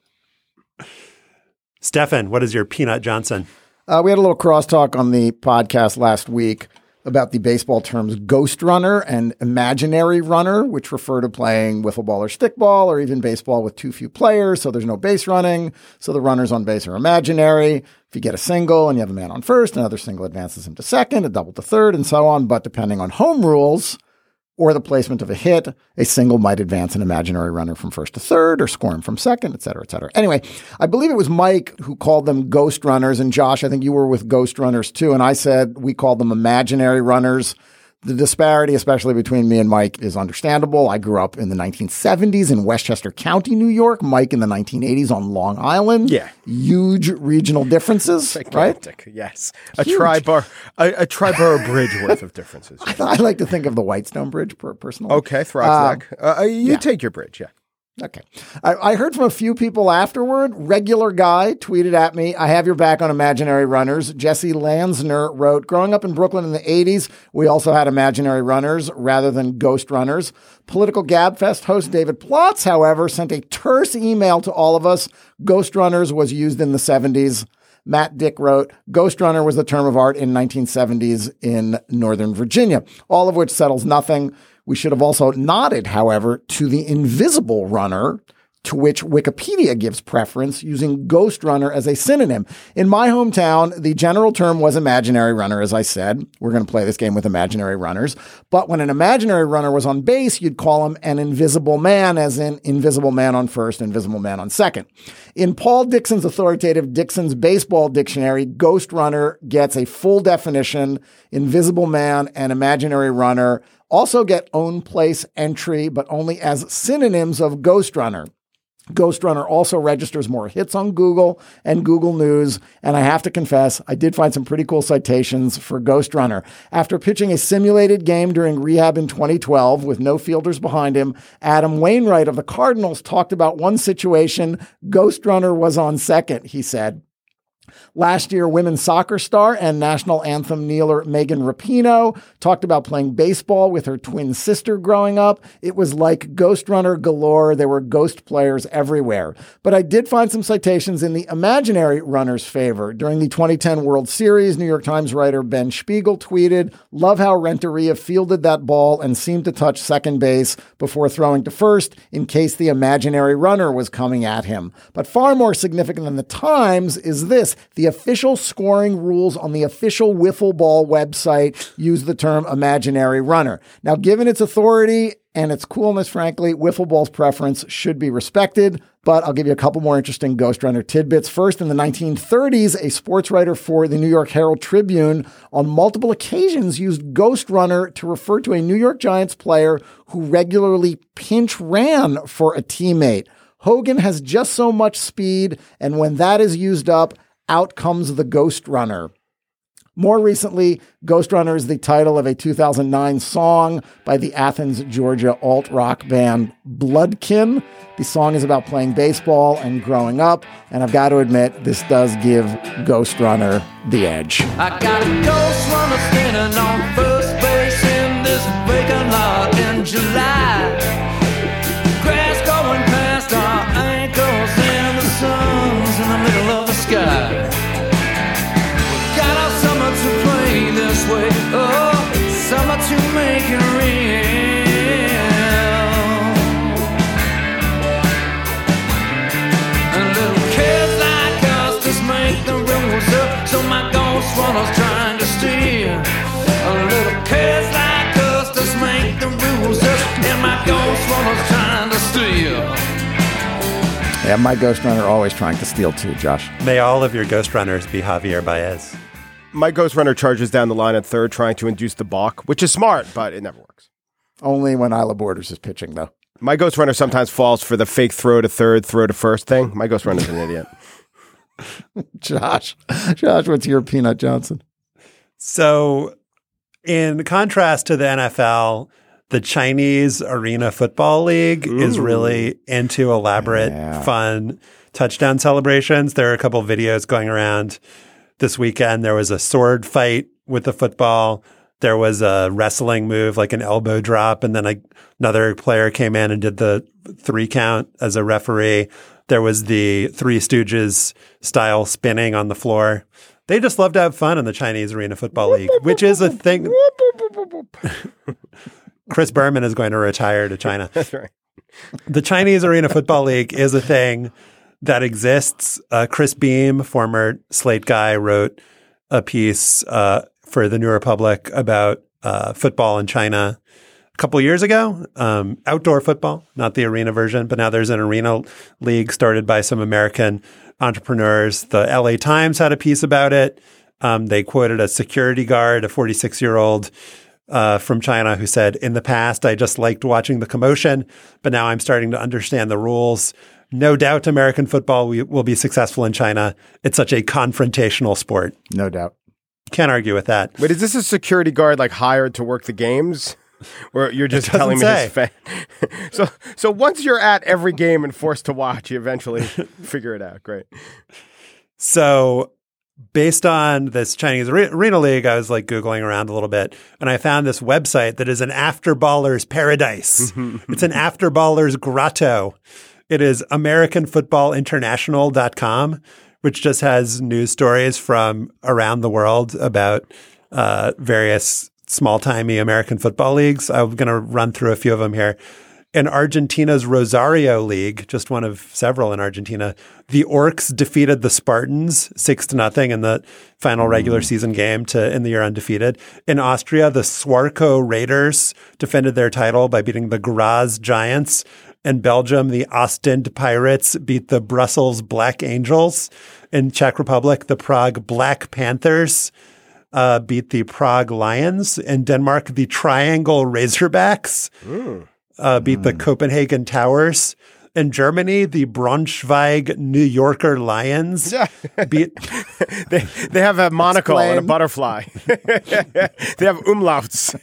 Speaker 3: Stefan, what is your Peanut Johnson?
Speaker 4: We had a little crosstalk on the podcast last week about the baseball terms ghost runner and imaginary runner, which refer to playing wiffle ball or stickball or even baseball with too few players, so there's no base running, so the runners on base are imaginary. If you get a single and you have a man on first, another single advances him to second, a double to third, and so on. But depending on home rules or the placement of a hit, a single might advance an imaginary runner from first to third or score him from second, et cetera, et cetera. Anyway, I believe it was Mike who called them ghost runners. And Josh, I think you were with ghost runners too. And I said we called them imaginary runners. The disparity, especially between me and Mike, is understandable. I grew up in the 1970s in Westchester County, New York. Mike in the 1980s on Long Island.
Speaker 5: Yeah.
Speaker 4: Huge regional differences,
Speaker 5: Gigantic,
Speaker 4: right?
Speaker 5: Yes.
Speaker 4: Huge.
Speaker 5: A tri-borough bridge worth of differences.
Speaker 4: I like to think of the Whitestone Bridge personally.
Speaker 5: Okay, Throgs Neck. You take your bridge, yeah.
Speaker 4: Okay. I heard from a few people afterward. Regular Guy tweeted at me, I have your back on imaginary runners. Jesse Lansner wrote, growing up in Brooklyn in the 80s, we also had imaginary runners rather than ghost runners. Political Gabfest host David Plotz, however, sent a terse email to all of us. Ghost runners was used in the 70s. Matt Dick wrote, Ghost runner was the term of art in 1970s in Northern Virginia, all of which settles nothing. We should have also nodded, however, to the invisible runner, to which Wikipedia gives preference, using ghost runner as a synonym. In my hometown, the general term was imaginary runner, as I said. We're going to play this game with imaginary runners. But when an imaginary runner was on base, you'd call him an invisible man, as in invisible man on first, invisible man on second. In Paul Dixon's authoritative Dixon's Baseball Dictionary, ghost runner gets a full definition. Invisible man and imaginary runner also get own place entry, but only as synonyms of ghost runner. Ghost Runner also registers more hits on Google and Google News, and I have to confess, I did find some pretty cool citations for Ghost Runner. After pitching a simulated game during rehab in 2012 with no fielders behind him, Adam Wainwright of the Cardinals talked about one situation. Ghost Runner was on second, he said. Last year, women's soccer star and national anthem kneeler Megan Rapinoe talked about playing baseball with her twin sister growing up. It was like Ghost Runner galore. There were ghost players everywhere. But I did find some citations in the imaginary runner's favor. During the 2010 World Series, New York Times writer Ben Spiegel tweeted, love how Renteria fielded that ball and seemed to touch second base before throwing to first in case the imaginary runner was coming at him. But far more significant than the Times is this. The official scoring rules on the official wiffle ball website use the term imaginary runner. Now, given its authority and its coolness, frankly, wiffle ball's preference should be respected. But I'll give you a couple more interesting Ghost Runner tidbits. First, in the 1930s, a sports writer for the New York Herald Tribune on multiple occasions used Ghost Runner to refer to a New York Giants player who regularly pinch ran for a teammate. Hogan has just so much speed, and when that is used up, out comes the Ghost Runner. More recently, Ghost Runner is the title of a 2009 song by the Athens, Georgia alt-rock band Bloodkin. The song is about playing baseball and growing up, and I've got to admit, this does give Ghost Runner the edge.
Speaker 16: I got a ghost runner standing on first base in this vacant lot in July. Grass going past our ankles and the sun's in the middle of the sky. Got our summer to play this way, oh, summer to make it real. And little kids like us just make the rules up, so my ghost runner's trying to steal. Little kids like us just make the rules up, and my ghost runner's trying to steal.
Speaker 4: Yeah, my Ghost Runner always trying to steal too, Josh.
Speaker 3: May all of your Ghost Runners be Javier Baez.
Speaker 5: My Ghost Runner charges down the line at third, trying to induce the balk, which is smart, but it never works.
Speaker 4: Only when Isla Borders is pitching, though.
Speaker 5: My Ghost Runner sometimes falls for the fake throw to third, throw to first thing. My Ghost Runner's an idiot.
Speaker 4: Josh, what's your Peanut Johnson?
Speaker 3: So, in contrast to the NFL, the Chinese Arena Football League is really into elaborate, fun touchdown celebrations. There are a couple of videos going around this weekend. There was a sword fight with the football. There was a wrestling move, like an elbow drop, and then another player came in and did the 3 count as a referee. There was the Three Stooges style spinning on the floor. They just love to have fun in the Chinese Arena Football League, which is a thing. Chris Berman is going to retire to China.
Speaker 5: That's right.
Speaker 3: The Chinese Arena Football League is a thing that exists. Chris Beam, former Slate guy, wrote a piece for the New Republic about football in China a couple years ago. Outdoor football, not the arena version, but now there's an arena league started by some American entrepreneurs. The LA Times had a piece about it. They quoted a security guard, a 46-year-old from China who said, in the past, I just liked watching the commotion, but now I'm starting to understand the rules. No doubt American football will be successful in China. It's such a confrontational sport.
Speaker 4: No doubt.
Speaker 3: Can't argue with that.
Speaker 5: Wait, is this a security guard like hired to work the games? Or you're just telling me his fan? So once you're at every game and forced to watch, you eventually figure it out. Great.
Speaker 3: So based on this Chinese Arena League, I was like Googling around a little bit, and I found this website that is an after-ballers paradise. It's an after-ballers grotto. It is AmericanFootballInternational.com, which just has news stories from around the world about various small-timey American football leagues. I'm going to run through a few of them here. In Argentina's Rosario League, just one of several in Argentina, the Orcs defeated the Spartans 6-0 in the final regular season game to end the year undefeated. In Austria, the Swarco Raiders defended their title by beating the Graz Giants. In Belgium, the Ostend Pirates beat the Brussels Black Angels. In Czech Republic, the Prague Black Panthers beat the Prague Lions. In Denmark, the Triangle Razorbacks beat the Copenhagen Towers. In Germany, the Braunschweig New Yorker Lions beat...
Speaker 5: they have a monocle and a butterfly. They have umlauts.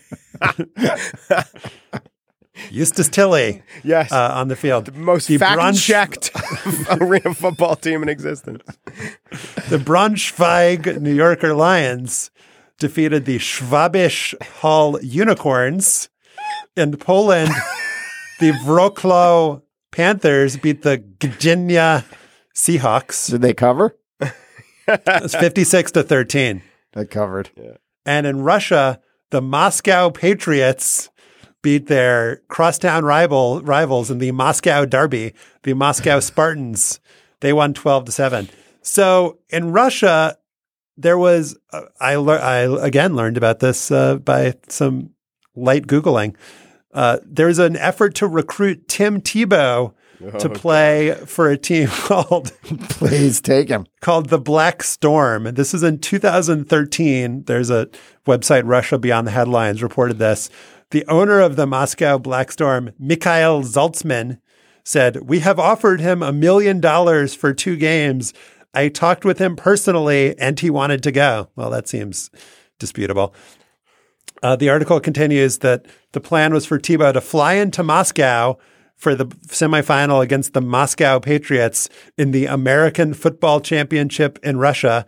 Speaker 3: Eustace Tilley
Speaker 5: yes.
Speaker 3: On the field.
Speaker 5: The most fact-checked arena football team in existence.
Speaker 3: The Braunschweig New Yorker Lions defeated the Schwabisch Hall Unicorns. In Poland, the Wrocław Panthers beat the Gdynia Seahawks.
Speaker 4: Did they cover?
Speaker 3: It's 56-13.
Speaker 4: They covered.
Speaker 5: Yeah.
Speaker 3: And in Russia, the Moscow Patriots beat their crosstown rivals in the Moscow Derby, the Moscow Spartans. They won 12-7. So in Russia, there was I again learned about this by some light Googling. There's an effort to recruit Tim Tebow to play for a team called
Speaker 4: Please take him.
Speaker 3: Called the Black Storm. This is in 2013. There's a website, Russia Beyond the Headlines, reported this. The owner of the Moscow Black Storm, Mikhail Zaltzman, said, "We have offered him $1 million for 2 games. I talked with him personally and he wanted to go." Well, that seems disputable. The article continues that the plan was for Tebow to fly into Moscow for the semifinal against the Moscow Patriots in the American Football Championship in Russia,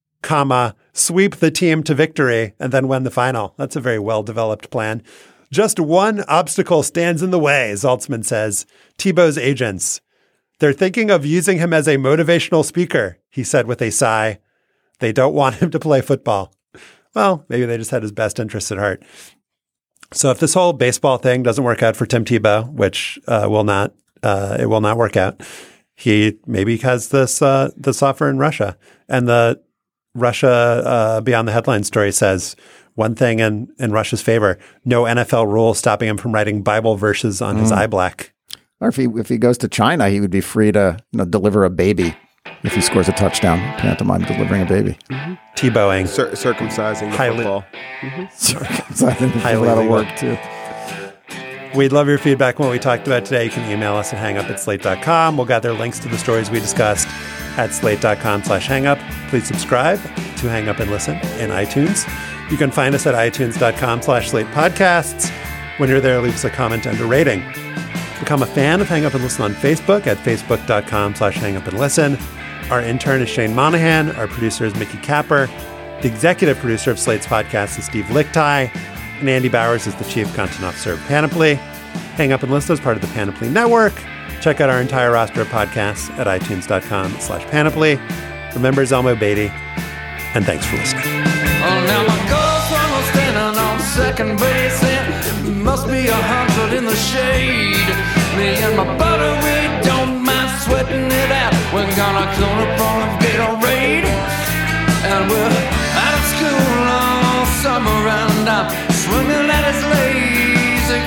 Speaker 3: sweep the team to victory, and then win the final. That's a very well-developed plan. Just one obstacle stands in the way, Zaltzman says. Tebow's agents. They're thinking of using him as a motivational speaker, he said with a sigh. They don't want him to play football. Well, maybe they just had his best interests at heart. So if this whole baseball thing doesn't work out for Tim Tebow, which it will not work out, he maybe has this offer in Russia. And the Russia Beyond the Headlines story says one thing in Russia's favor: no NFL rule stopping him from writing Bible verses on his eye black.
Speaker 4: Or if he goes to China, he would be free to deliver a baby. If he scores a touchdown, pantomime delivering a baby.
Speaker 5: Mm-hmm.
Speaker 3: Tebowing.
Speaker 5: Circumcising the football.
Speaker 4: Mm-hmm. Circumcising the football. That'll work too.
Speaker 3: We'd love your feedback on what we talked about today. You can email us at hangup@slate.com. We'll gather links to the stories we discussed at slate.com/hangup. Please subscribe to Hang Up and Listen in iTunes. You can find us at itunes.com/slate-podcasts. When you're there, leave us a comment and a rating. Become a fan of Hang Up and Listen on Facebook at facebook.com/hangupandlisten. Our intern is Shane Monahan. Our producer is Mickey Capper. The executive producer of Slate's podcast is Steve Lichtai. And Andy Bowers is the chief content officer of Panoply. Hang Up and Listen is part of the Panoply Network. Check out our entire roster of podcasts at itunes.com/Panoply. Remember Zelmo Beatty, and thanks for listening.
Speaker 16: Oh, now my girlfriend was standing on second base, and must be 100 in the shade. Me and my buddy, we don't mind sweating it out. We're gonna clone up on Gatorade, and we're out of school all summer, and I'm swimming at his lazy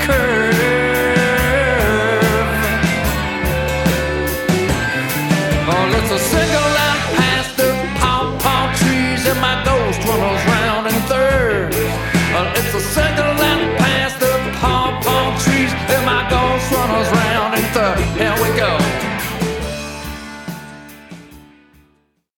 Speaker 16: curve. Oh, it's a single line past the pawpaw trees, and my ghost runners round in third. It's a single bells rang.